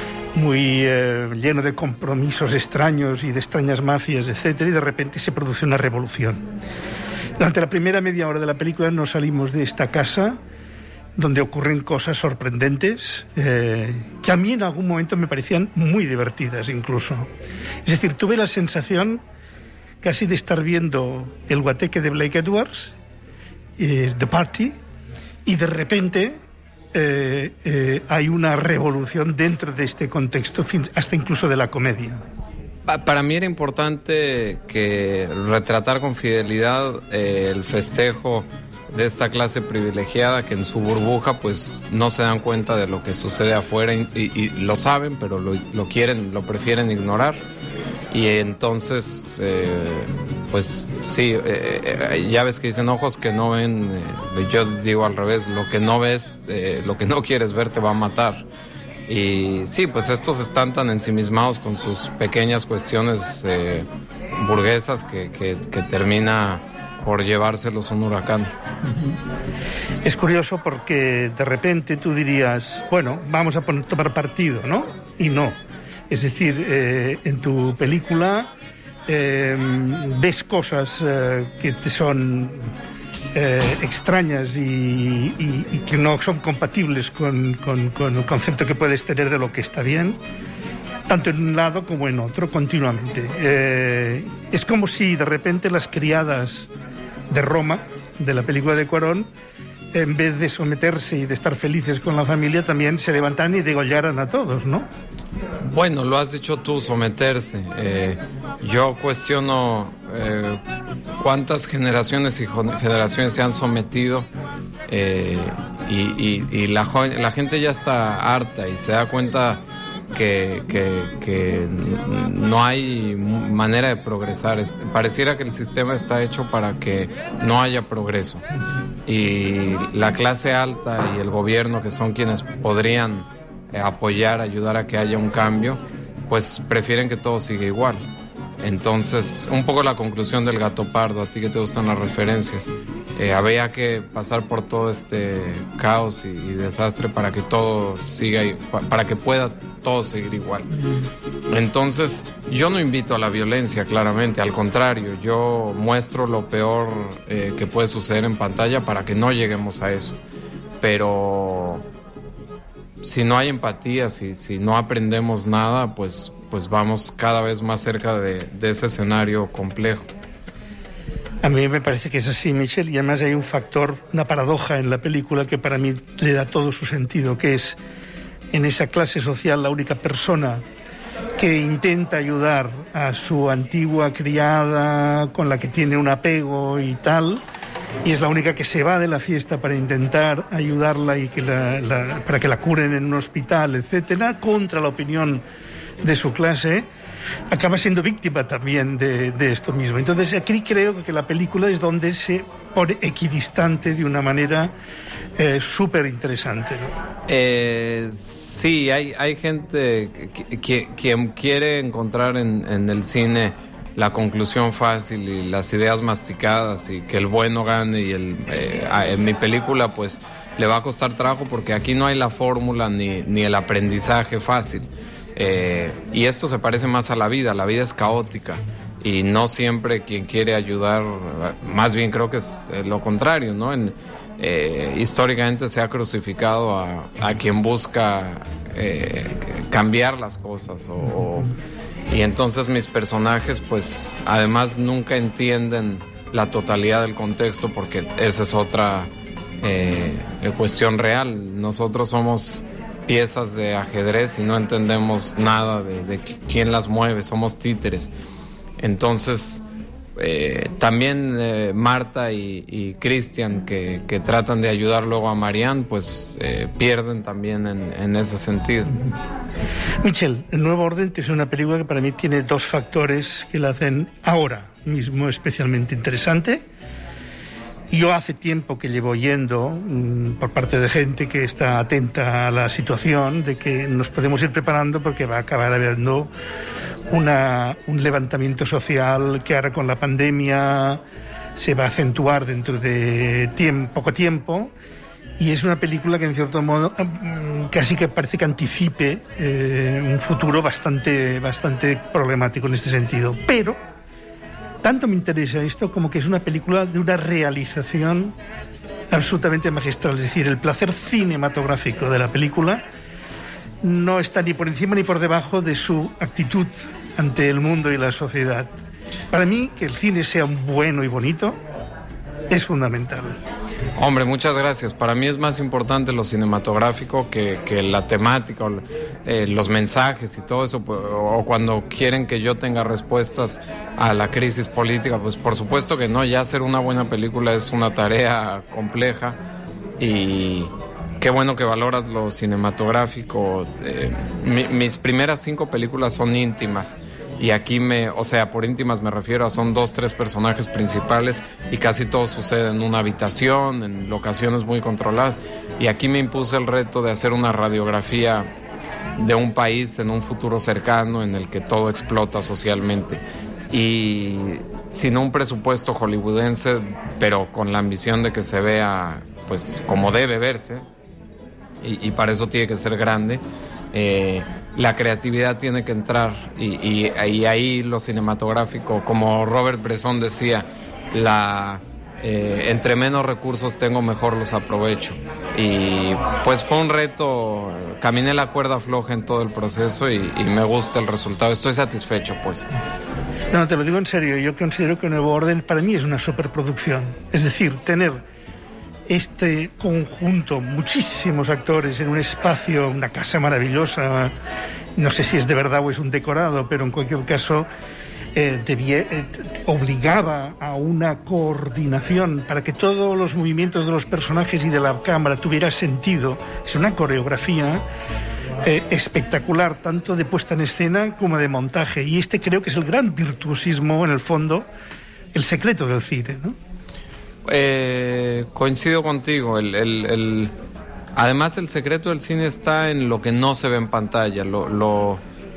lleno de compromisos extraños y de extrañas mafias, etc. Y de repente se produce una revolución. Durante la primera media hora de la película no salimos de esta casa, donde ocurren cosas sorprendentes que a mí en algún momento me parecían muy divertidas incluso. Es decir, tuve la sensación casi de estar viendo El Guateque de Blake Edwards, The Party, y de repente hay una revolución dentro de este contexto, hasta incluso de la comedia. Para mí era importante que retratar con fidelidad el festejo de esta clase privilegiada que en su burbuja pues no se dan cuenta de lo que sucede afuera y lo saben, pero lo prefieren ignorar. Y entonces, pues sí, ya ves que dicen ojos que no ven, yo digo al revés, lo que no ves, lo que no quieres ver te va a matar. Y sí, pues estos están tan ensimismados con sus pequeñas cuestiones burguesas que termina por llevárselos un huracán. Es curioso porque de repente tú dirías, bueno, vamos a tomar partido, ¿no? Y no. Es decir, en tu película ves cosas que te son extrañas y que no son compatibles con el concepto que puedes tener de lo que está bien, tanto en un lado como en otro, continuamente. Es como si de repente las criadas de Roma, de la película de Cuarón, en vez de someterse y de estar felices con la familia, también se levantaran y degollaran a todos, ¿no? Bueno, lo has dicho tú, someterse. Yo cuestiono cuántas generaciones y generaciones se han sometido y la gente ya está harta y se da cuenta que no hay manera de progresar. Pareciera que el sistema está hecho para que no haya progreso. Y la clase alta y el gobierno, que son quienes podrían apoyar, ayudar a que haya un cambio, pues prefieren que todo siga igual. Entonces, un poco la conclusión del Gato Pardo, a ti que te gustan las referencias, había que pasar por todo este caos y desastre para que todo siga, para que pueda todo seguir igual. Entonces, yo no invito a la violencia, claramente, al contrario, yo muestro lo peor que puede suceder en pantalla para que no lleguemos a eso. Pero si no hay empatía, si no aprendemos nada, pues vamos cada vez más cerca de ese escenario complejo. A mí me parece que es así, Michel, y además hay un factor, una paradoja en la película que para mí le da todo su sentido, que es en esa clase social la única persona que intenta ayudar a su antigua criada con la que tiene un apego y tal, y es la única que se va de la fiesta para intentar ayudarla y que para que la curen en un hospital, etcétera, contra la opinión de su clase, acaba siendo víctima también de esto mismo. Entonces aquí creo que la película es donde se pone equidistante de una manera súper interesante, ¿no? Sí, hay gente que quiere encontrar en el cine la conclusión fácil y las ideas masticadas y que el bueno gane y en mi película pues le va a costar trabajo porque aquí no hay la fórmula ni el aprendizaje fácil. Y esto se parece más a la vida es caótica y no siempre quien quiere ayudar, más bien creo que es lo contrario, ¿no? Históricamente se ha crucificado a quien busca cambiar las cosas y entonces mis personajes pues además nunca entienden la totalidad del contexto porque esa es otra cuestión real. Nosotros somos piezas de ajedrez y no entendemos nada de quién las mueve, somos títeres. Entonces, también Marta y Cristian, que tratan de ayudar luego a Marianne, pues pierden también en ese sentido. Michel, El Nuevo Orden es una película que para mí tiene dos factores que la hacen ahora mismo especialmente interesante. Yo hace tiempo que llevo oyendo por parte de gente que está atenta a la situación de que nos podemos ir preparando porque va a acabar habiendo un levantamiento social que ahora con la pandemia se va a acentuar dentro de poco tiempo, y es una película que en cierto modo casi que parece que anticipe un futuro bastante problemático en este sentido. Pero tanto me interesa esto como que es una película de una realización absolutamente magistral. Es decir, el placer cinematográfico de la película no está ni por encima ni por debajo de su actitud ante el mundo y la sociedad. Para mí, que el cine sea bueno y bonito es fundamental. Hombre, muchas gracias. Para mí es más importante lo cinematográfico que la temática, los mensajes y todo eso, o cuando quieren que yo tenga respuestas a la crisis política, pues por supuesto que no. Ya hacer una buena película es una tarea compleja y qué bueno que valoras lo cinematográfico. Mis primeras 5 películas son íntimas. Y aquí por íntimas me refiero a son 2, 3 personajes principales y casi todo sucede en una habitación, en locaciones muy controladas. Y aquí me impuse el reto de hacer una radiografía de un país en un futuro cercano en el que todo explota socialmente. Y sin un presupuesto hollywoodense, pero con la ambición de que se vea pues como debe verse, y para eso tiene que ser grande. La creatividad tiene que entrar y ahí lo cinematográfico, como Robert Bresson decía, entre menos recursos tengo, mejor los aprovecho. Y pues fue un reto, caminé la cuerda floja en todo el proceso y me gusta el resultado, estoy satisfecho pues. No, te lo digo en serio, yo considero que Nuevo Orden para mí es una superproducción, es decir, tener este conjunto, muchísimos actores en un espacio, una casa maravillosa, no sé si es de verdad o es un decorado, pero en cualquier caso obligaba a una coordinación para que todos los movimientos de los personajes y de la cámara tuviera sentido. Es una coreografía espectacular, tanto de puesta en escena como de montaje, y creo que es el gran virtuosismo, en el fondo, el secreto del cine, ¿no? Coincido contigo. Además, el secreto del cine está en lo que no se ve en pantalla, lo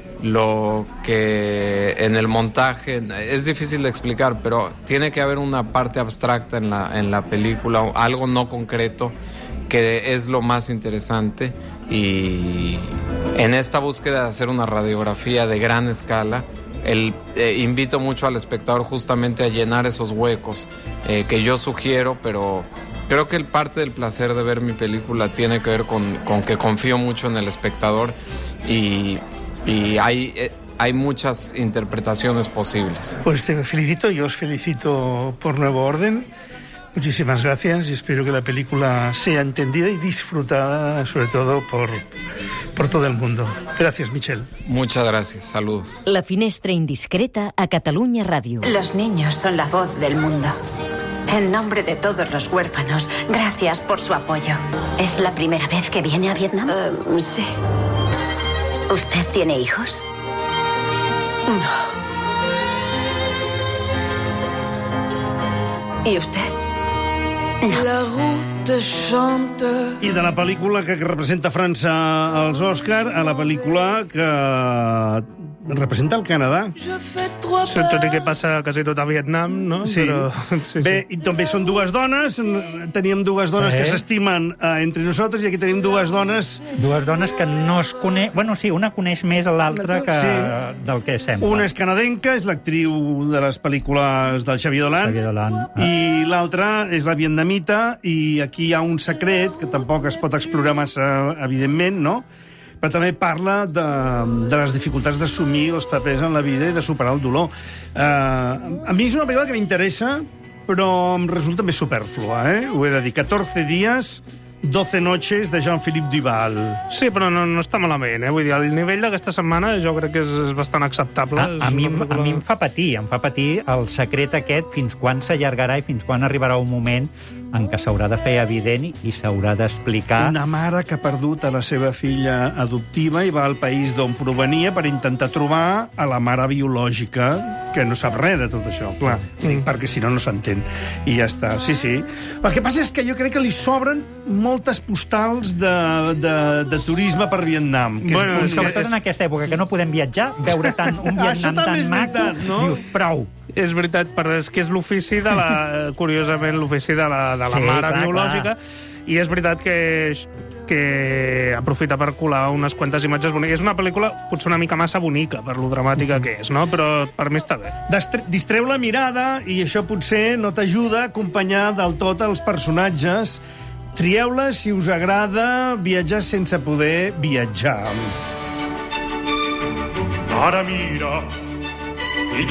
que en el montaje es difícil de explicar, pero tiene que haber una parte abstracta en la película, algo no concreto, que es lo más interesante. Y en esta búsqueda de hacer una radiografía de gran escala, invito mucho al espectador justamente a llenar esos huecos que yo sugiero, pero creo que parte del placer de ver mi película tiene que ver con que confío mucho en el espectador y hay muchas interpretaciones posibles. Pues te felicito, yo os felicito por Nuevo Orden. Muchísimas gracias y espero que la película sea entendida y disfrutada, sobre todo por todo el mundo. Gracias, Michelle. Muchas gracias, saludos. La finestra indiscreta a Catalunya Ràdio. Los niños son la voz del mundo. En nombre de todos los huérfanos, gracias por su apoyo. ¿Es la primera vez que viene a Vietnam? Sí. ¿Usted tiene hijos? No. ¿Y usted? I de la pel·lícula que representa França als Òscar a la pel·lícula que representa el Canadà. Sí, tot i que passa quasi tot a Vietnam, no? Sí. Però, Bé, i també són 2 dones, teníem 2 dones que s'estimen entre nosaltres i aquí tenim 2 dones... 2 dones que no es coneix... Bueno, sí, una coneix més a l'altra que del que sembla. Una és canadenca, és l'actriu de les pel·lícules del Xavier Dolan. I l'altra és la vietnamita, i aquí hi ha un secret que tampoc es pot explorar massa, evidentment, no? Però també parla de les dificultats d'assumir els papers en la vida i de superar el dolor. A mi és una pel·lícula que m'interessa, però em resulta més superflua, Ho he de dir. 14 dies, 12 noches, de Jean-Philippe Duval. Sí, però no està malament, Vull dir, el nivell d'aquesta setmana jo crec que és bastant acceptable. A mi em fa patir el secret aquest, fins quan s'allargarà i fins quan arribarà un moment en què s'haurà de fer evident i s'haurà d'explicar... Una mare que ha perdut a la seva filla adoptiva i va al país d'on provenia per intentar trobar a la mare biològica, que no sap res de tot això, clar, perquè si no, no s'entén. I ja està, sí. El que passa és que jo crec que li sobren moltes postals de turisme per Vietnam. Bueno, sobretot en aquesta època, que no podem viatjar, veure tant un Vietnam tan maco, dius, prou. És veritat, però és que és l'ofici de la... Curiosament, l'ofici de la mare biològica. I és veritat que aprofita per colar unes quantes imatges boniques. És una pel·lícula potser una mica massa bonica per lo dramàtica que és, no? Però per mi està bé. Distreu la mirada i això potser no t'ajuda a acompanyar del tot els personatges. Trieu-la si us agrada viatjar sense poder viatjar. Ara mira...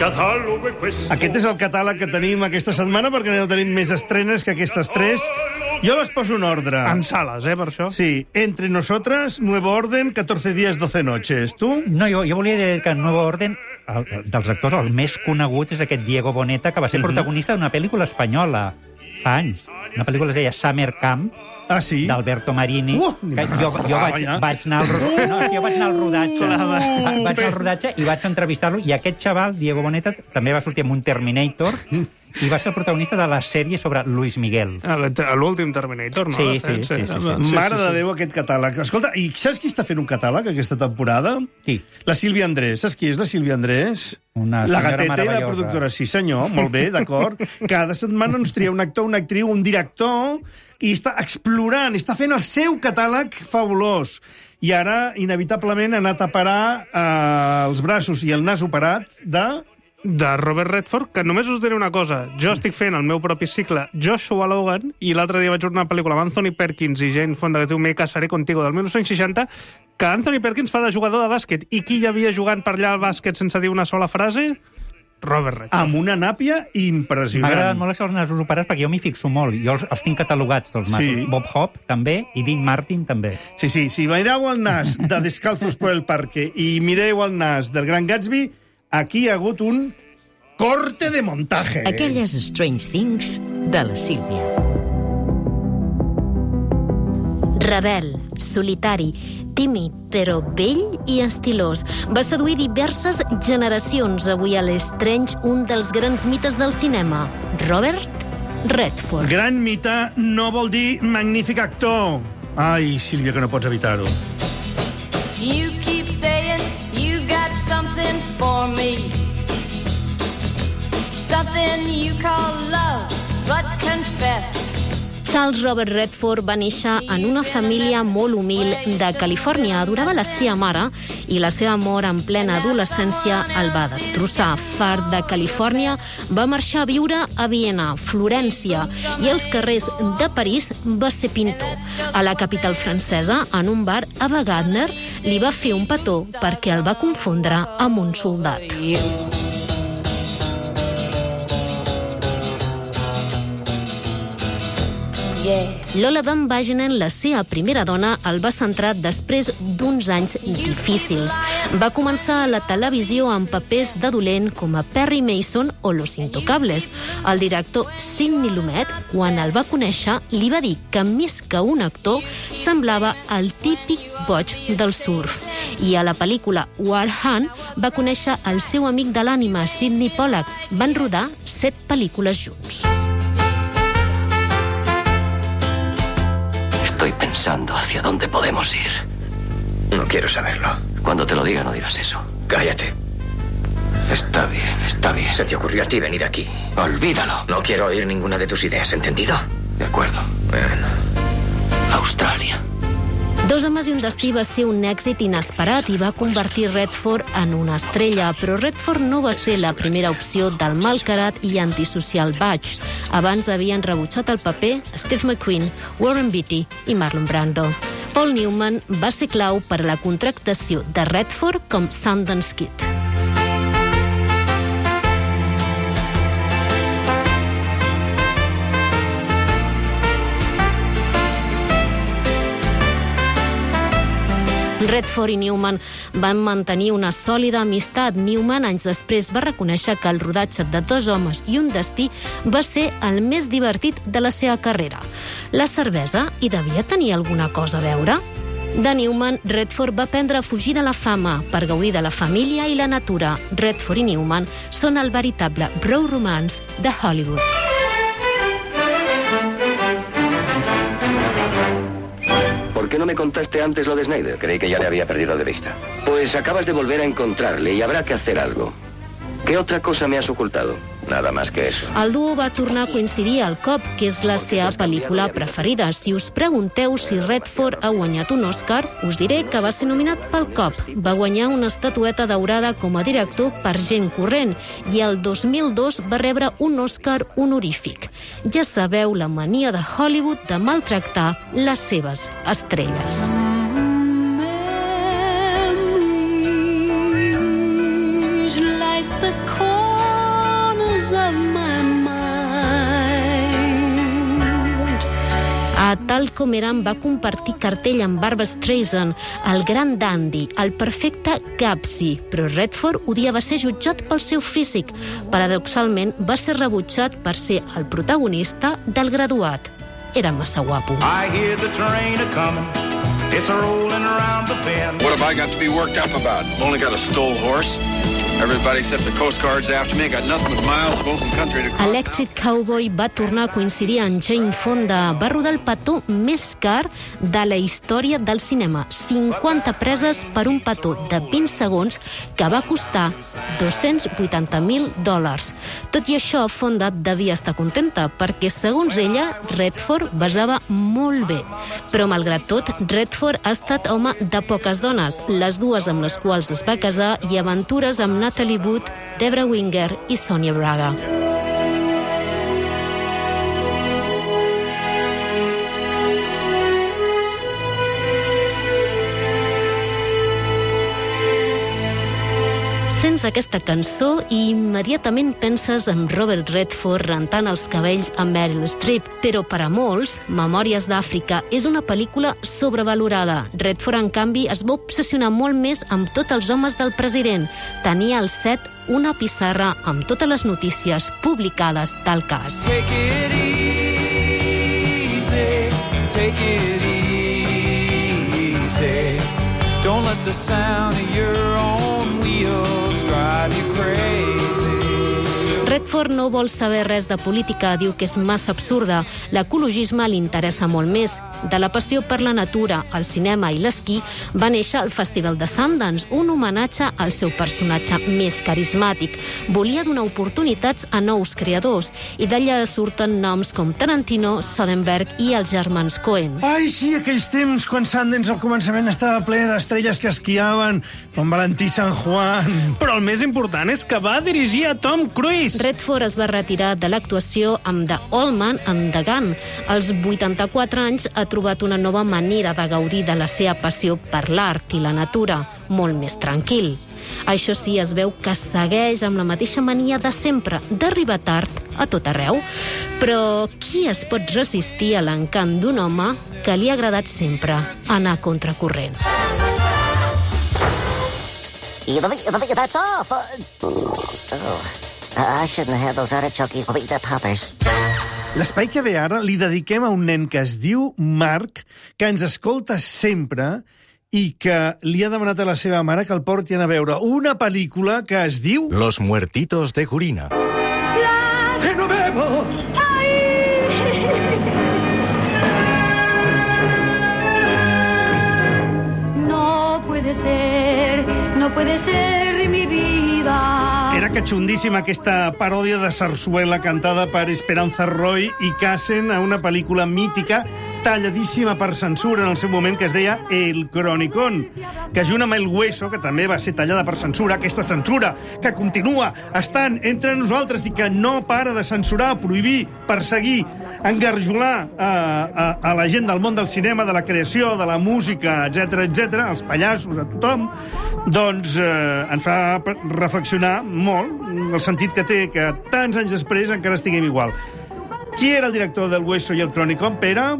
Aquest és el catàleg que tenim aquesta setmana, perquè no tenim més estrenes que aquestes 3. Jo les poso en ordre. En sales, per això. Sí, Entre Nosotras, Nuevo Orden, 14 días, 12 noches. Tu? No, jo volia dir que Nuevo Orden, dels actors, el més conegut és aquest Diego Boneta, que va ser protagonista d'una pel·lícula espanyola fa anys. Una pel·lícula es deia Summer Camp, d'Alberto Marini. Que jo vaig anar al rodatge i vaig entrevistar-lo, i aquest xaval, Diego Boneta, també va sortir amb un Terminator i va ser el protagonista de la sèrie sobre Luis Miguel. L'últim Terminator, no? Sí. Mare de Déu, aquest catàleg. Escolta, i saps qui està fent un catàleg aquesta temporada? Qui? La Sílvia Andrés. Saps qui és la Sílvia Andrés? Una la senyora gateta i la meravellosa. productora. Sí, senyor, molt bé, d'acord. Cada setmana ens tria un actor, una actriu, un director, i està explorant, està fent el seu catàleg fabulós. I ara, inevitablement, ha anat a parar els braços i el nas operat de Robert Redford, que només us diré una cosa. Jo estic fent el meu propi cicle Joshua Logan, i l'altre dia vaig veure una pel·lícula amb Anthony Perkins i Jane Fonda que es diu Me casaré contigo, del 1960, que Anthony Perkins fa de jugador de bàsquet. I qui hi havia jugant per allà al bàsquet sense dir una sola frase? Robert Redford. Amb una nàpia impressionant. M'ha agradat molt els nasos operats perquè jo m'hi fixo molt. Jo els tinc catalogats, tots nasos. Sí. Bob Hope, també, i Dean Martin, també. Sí, si mireu el nas de Descalzos por el Parque i mireu el nas del Gran Gatsby, aquí hi ha hagut un corte de montaje. Aquelles Strange Things de la Sílvia. Rebel, solitari, tímid, però vell i estilós. Va seduir diverses generacions. Avui a l'Strange, un dels grans mites del cinema, Robert Redford. Gran mite no vol dir magnífic actor. Ai, Sílvia, que no pots evitar-ho. You keep saying you got something for me. Something you call love, but confess. Charles Robert Redford va néixer en una família molt humil de Califòrnia. Adorava la seva mare i la seva mort en plena adolescència el va destrossar. Fart de Califòrnia, va marxar a viure a Viena, Florència, i als carrers de París va ser pintor. A la capital francesa, en un bar, Ava Gardner li va fer un petó perquè el va confondre amb un soldat. Lola Van Wagenen, la seva primera dona, el va centrar després d'uns anys difícils. Va començar a la televisió amb papers de dolent com a Perry Mason o Los Intocables. El director Sidney Lumet, quan el va conèixer, li va dir que més que un actor semblava el típic boig del surf. I a la pel·lícula War Hunt va conèixer el seu amic de l'ànima, Sidney Pollack. Van rodar 7 pel·lícules junts. Estoy pensando hacia dónde podemos ir. No quiero saberlo. Cuando te lo diga, no digas eso. Cállate. Está bien, está bien. Se te ocurrió a ti venir aquí. Olvídalo. No quiero oír ninguna de tus ideas, ¿entendido? De acuerdo. Bueno. Austràlia. Dos homes i un destí va ser un èxit inesperat i va convertir Redford en una estrella, però Redford no va ser la primera opció del malcarat i antisocial Butch. Abans havien rebutjat el paper Steve McQueen, Warren Beatty i Marlon Brando. Paul Newman va ser clau per a la contractació de Redford com Sundance Kid. Redford i Newman van mantenir una sòlida amistat. Newman, anys després, va reconèixer que el rodatge de Dos homes i un destí va ser el més divertit de la seva carrera. La cervesa hi devia tenir alguna cosa a veure? De Newman, Redford va aprendre a fugir de la fama per gaudir de la família i la natura. Redford i Newman són el veritable bromance de Hollywood. ¿Por qué no me contaste antes lo de Snyder? Creí que ya le había perdido de vista. Pues acabas de volver a encontrarle y habrá que hacer algo. ¿Qué otra cosa me has ocultado? Nada más que eso. El duo va tornar a coincidir al Cop, que és la seva pel·lícula preferida. Si us pregunteu si Redford ha guanyat un Oscar, us diré que va ser nominat pel Cop. Va guanyar una estatueta daurada com a director per Gent corrent i el 2002 va rebre un Oscar honorífic. Ja sabeu la mania de Hollywood de maltractar les seves estrelles. A tal com eren, va compartir cartell amb Barbra Streisand, el gran dandy, el perfecte Gapsi, però Redford un dia va ser jutjat pel seu físic. Paradoxalment, va ser rebutjat per ser el protagonista del Graduat. Era massa guapo. I hear the train a-comin', it's a-rollin' around the bend. What have I got to be worked up about? I've only got a stole horse. Everybody except the Coast Guard's after me. I got nothing but miles of open country to cross. Electric Cowboy va tornar a coincidir amb Jane Fonda. Va rodar el petó més car de la història del cinema. 50 preses per un petó de 20 segons que va costar $280,000. Tot i això, Fonda devia estar contenta perquè, segons ella, Redford besava molt bé. Però, malgrat tot, Redford ha estat home de poques dones, les dues amb les quals es va casar i aventures amb Natalie Wood, Debra Winger i Sonia Braga. Sents aquesta cançó i immediatament penses en Robert Redford rentant els cabells amb Meryl Streep, però per a molts, Memòries d'Àfrica és una pel·lícula sobrevalorada. Redford, en canvi, es va obsessionar molt més amb tots els homes del president. Tenia al set una pissarra amb totes les notícies publicades del cas. Take it easy, take it easy. Don't let the sound of your own wheels drive you crazy. Redford no vol saber res de política, diu que és massa absurda. L'ecologisme li interessa molt més. De la passió per la natura, el cinema i l'esquí va néixer el Festival de Sundance, un homenatge al seu personatge més carismàtic. Volia donar oportunitats a nous creadors i d'allà surten noms com Tarantino, Soderbergh i els germans Coen. Ai, sí, aquells temps quan Sundance al començament estava ple d'estrelles que esquiaven, com Valentí San Juan. Però el més important és que va dirigir a Tom Cruise. Redford es va retirar de l'actuació amb The Old Man and the Gun. Als 84 anys ha trobat una nova manera de gaudir de la seva passió per l'art i la natura, molt més tranquil. Això sí, es veu que segueix amb la mateixa mania de sempre, d'arribar tard a tot arreu. Però qui es pot resistir a l'encant d'un home que li ha agradat sempre anar contracorrent? That's off. I shouldn't have those artichoke poppers. L'espai que ve ara li dediquem a un nen que es diu Marc, que ens escolta sempre i que li ha demanat a la seva mare que el porti a veure una pel·lícula que es diu Los muertitos de Gurina. Genoveva! No puede ser mi vida. Era catxundíssima aquesta paròdia de sarsuela cantada per Esperanza Roy i Cassen a una pel·lícula mítica talladíssima per censura en el seu moment, que es deia El Cronicón, que junt amb El Hueso, que també va ser tallada per censura, aquesta censura que continua estant entre nosaltres i que no para de censurar, prohibir, perseguir, engarjolar a la gent del món del cinema, de la creació, de la música, etc etc, als pallassos, a tothom, doncs ens fa reflexionar molt el sentit que té que tants anys després encara estiguem igual. Qui era el director del Hueso i el Cronicón, Pere?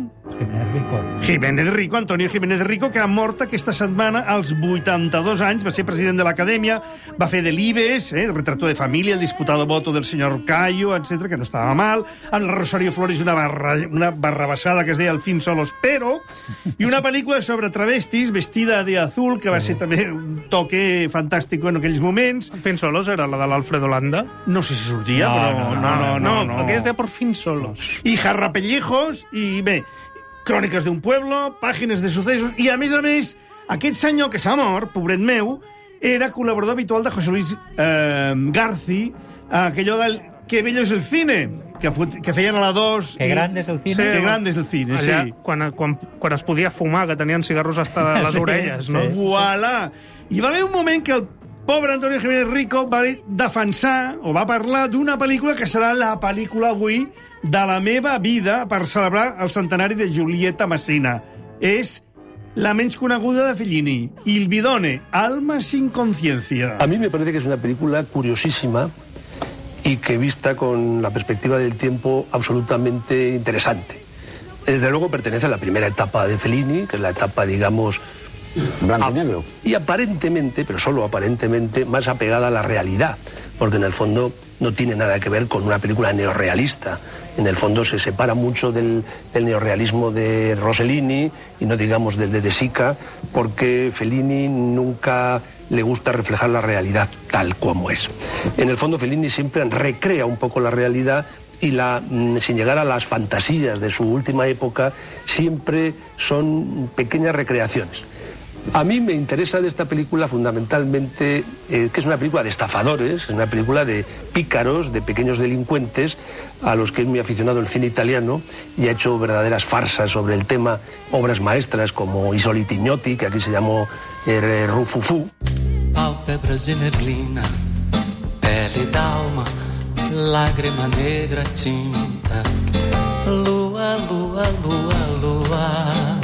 Jiménez Rico, Antonio Jiménez Rico, que ha mort aquesta setmana als 82 anys, va ser president de l'Acadèmia, va fer de l'Ibes, el retrato de família, el disputado voto del senyor Cayo, etc, que no estava mal, amb la Rosario Flores una barrabassada que es deia El fin solo espero, i una pel·lícula sobre travestis vestida de azul, que va ser també un toque fantàstic en aquells moments. El fin solos era la de l'Alfredo Landa? No sé si sortia, però... No, aquest és de Por fin solos. I Jarrapellejos, i bé, Cròniques d'un pueblo, Pàgines de sucesos, i a més, aquest senyor que s'ha mort, pobret meu, era col·laborador habitual de José Luis Garci, aquello del Que bello es el cine, que feien a la 2... Que grande es el cine. Que grande es el cine, allà, sí. Quan es podia fumar, que tenien cigarros hasta les orelles, no? Voilà! I va haver un moment que el pobre Antonio Jiménez Rico va defensar, o va parlar d'una pel·lícula que serà la pel·lícula avui de la meva vida per celebrar el centenari de Giulietta Massina. És la menys coneguda de Fellini, Il bidone, Alma sin conciencia. A mí me parece que es una película curiosísima y que vista con la perspectiva del tiempo absolutamente interesante. desde luego pertenece a la primera etapa de Fellini, que es la etapa, digamos, blanco y negro. Y aparentemente, pero solo aparentemente, más apegada a la realidad, porque en el fondo no tiene nada que ver con una película neorrealista. En el fondo se separa mucho del neorrealismo de Rossellini y no digamos del de De Sica, porque Fellini nunca le gusta reflejar la realidad tal como es. En el fondo Fellini siempre recrea un poco la realidad y sin llegar a las fantasías de su última época, siempre son pequeñas recreaciones. A mí me interesa de esta película fundamentalmente que es una película de estafadores, es una película de pícaros, de pequeños delincuentes, a los que es muy aficionado el cine italiano y ha hecho verdaderas farsas sobre el tema, obras maestras como I soliti ignoti, que aquí se llamó Rufufú. Pálpebras de neblina, pele d'alma, lágrima negra tinta, lua, lua, lua, lua.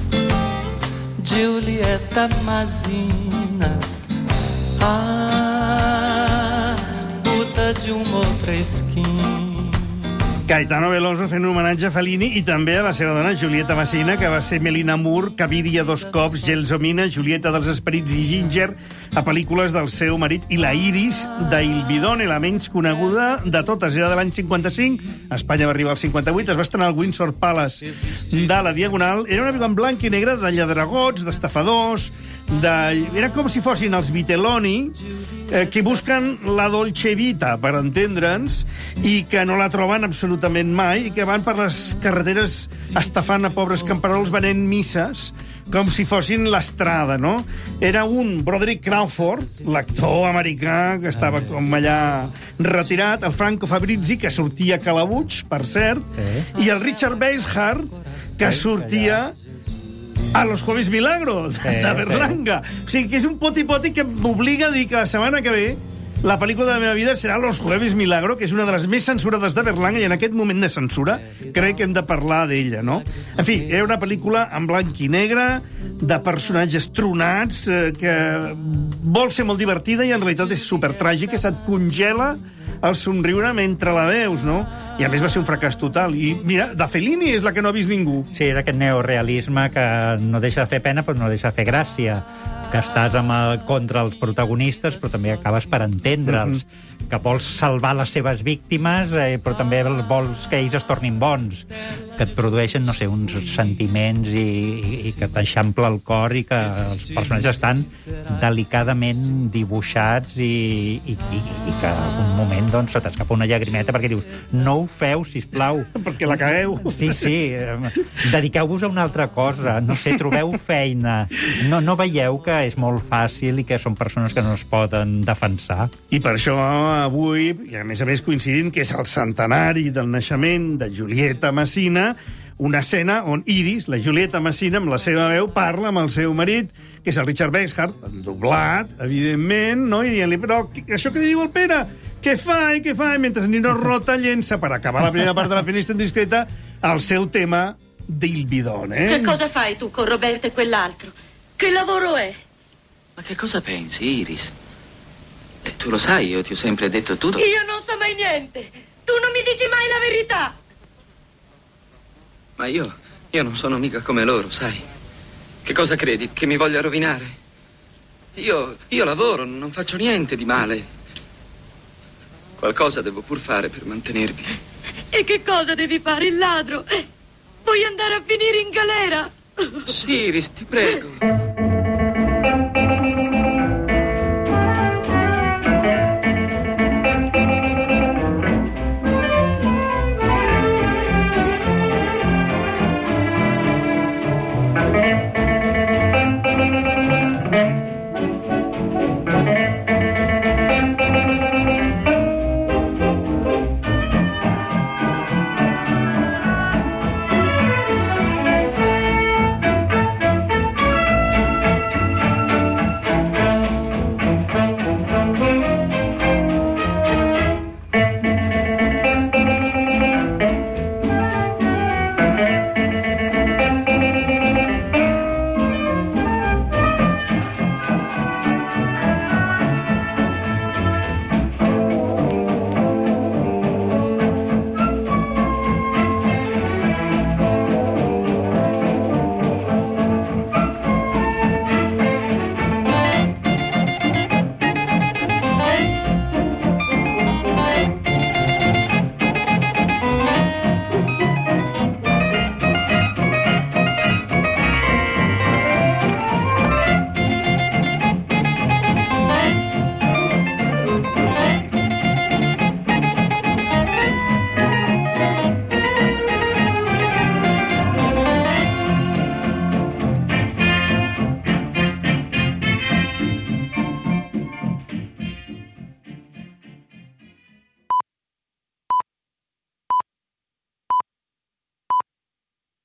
Giulietta Masina, puta de uma outra esquina. Caetano Veloso fent un homenatge a Fellini i també a la seva dona, Giulietta Masina, que va ser Melina Moore, Caviria 2 cops, Gelsomina, Julieta dels Esperits i Ginger, a pel·lícules del seu marit, i la Iris d'Il Bidone, la menys coneguda de totes. Era de l'any 55, a Espanya va arribar al 58, es va estrenar al Windsor Palace de la Diagonal. Era una pel·lícula en blanc i negre de lladregots, d'estafadors, era com si fossin els Vitelloni que busquen la dolce vita, per entendre'ns, i que no la troben absolutament mai, i que van per les carreteres estafant a pobres camperols venent misses com si fossin l'estrada, no? Era un Broderick Crawford, l'actor americà que estava com allà retirat, el Franco Fabrizi, que sortia a Calabuig, per cert, i el Richard Basehart, que sortia a Los Jueves Milagro, de Berlanga. O sigui, que és un poti-poti que m'obliga a dir que la setmana que ve la pel·lícula de la meva vida serà Los Jueves Milagro, que és una de les més censurades de Berlanga, i en aquest moment de censura crec que hem de parlar d'ella, no? En fi, era una pel·lícula en blanc i negre, de personatges tronats, que vol ser molt divertida i en realitat és supertràgica, se't congela el somriure mentre la veus, no? I a més va ser un fracàs total. I mira, de Fellini és la que no ha vist ningú. Sí, és aquest neorealisme que no deixa de fer pena però no deixa de fer gràcia, que estàs contra els protagonistes però també acabes per entendre'ls, que vols salvar les seves víctimes però també vols que ells es tornin bons, que et produeixen, no sé, uns sentiments i que t'eixampla el cor i que els personatges estan delicadament dibuixats i que en un moment doncs, se t'escapa una llagrimeta perquè dius, no ho feu, sisplau. Perquè la cagueu. Sí, dediqueu-vos a una altra cosa, no sé, trobeu feina. No veieu que és molt fàcil i que són persones que no es poden defensar. I per això avui, i a més coincidint que és el centenari del naixement de Giulietta Masina, una escena on Iris, la Giulietta Masina, amb la seva veu, parla amb el seu marit, que és el Richard Basehart, doblat, evidentment, no? I dient-li, però això que li diu el Pere, què fa? Mentre Nino Rota llença, per acabar la primera part de la finestra indiscreta, el seu tema d'Il Bidone. Che cosa fai tu con Roberto e quell'altro? Che lavoro è? Ma che cosa pensi, Iris? Tu lo sai, io ti ho sempre detto tutto. Io non so mai niente. Tu non mi dici mai la verità. Ma io non sono mica come loro, sai? Che cosa credi? Che mi voglia rovinare? Io lavoro, non faccio niente di male. Qualcosa devo pur fare per mantenervi. E che cosa devi fare, il ladro? Vuoi andare a finire in galera? Sì, Iris, ti prego.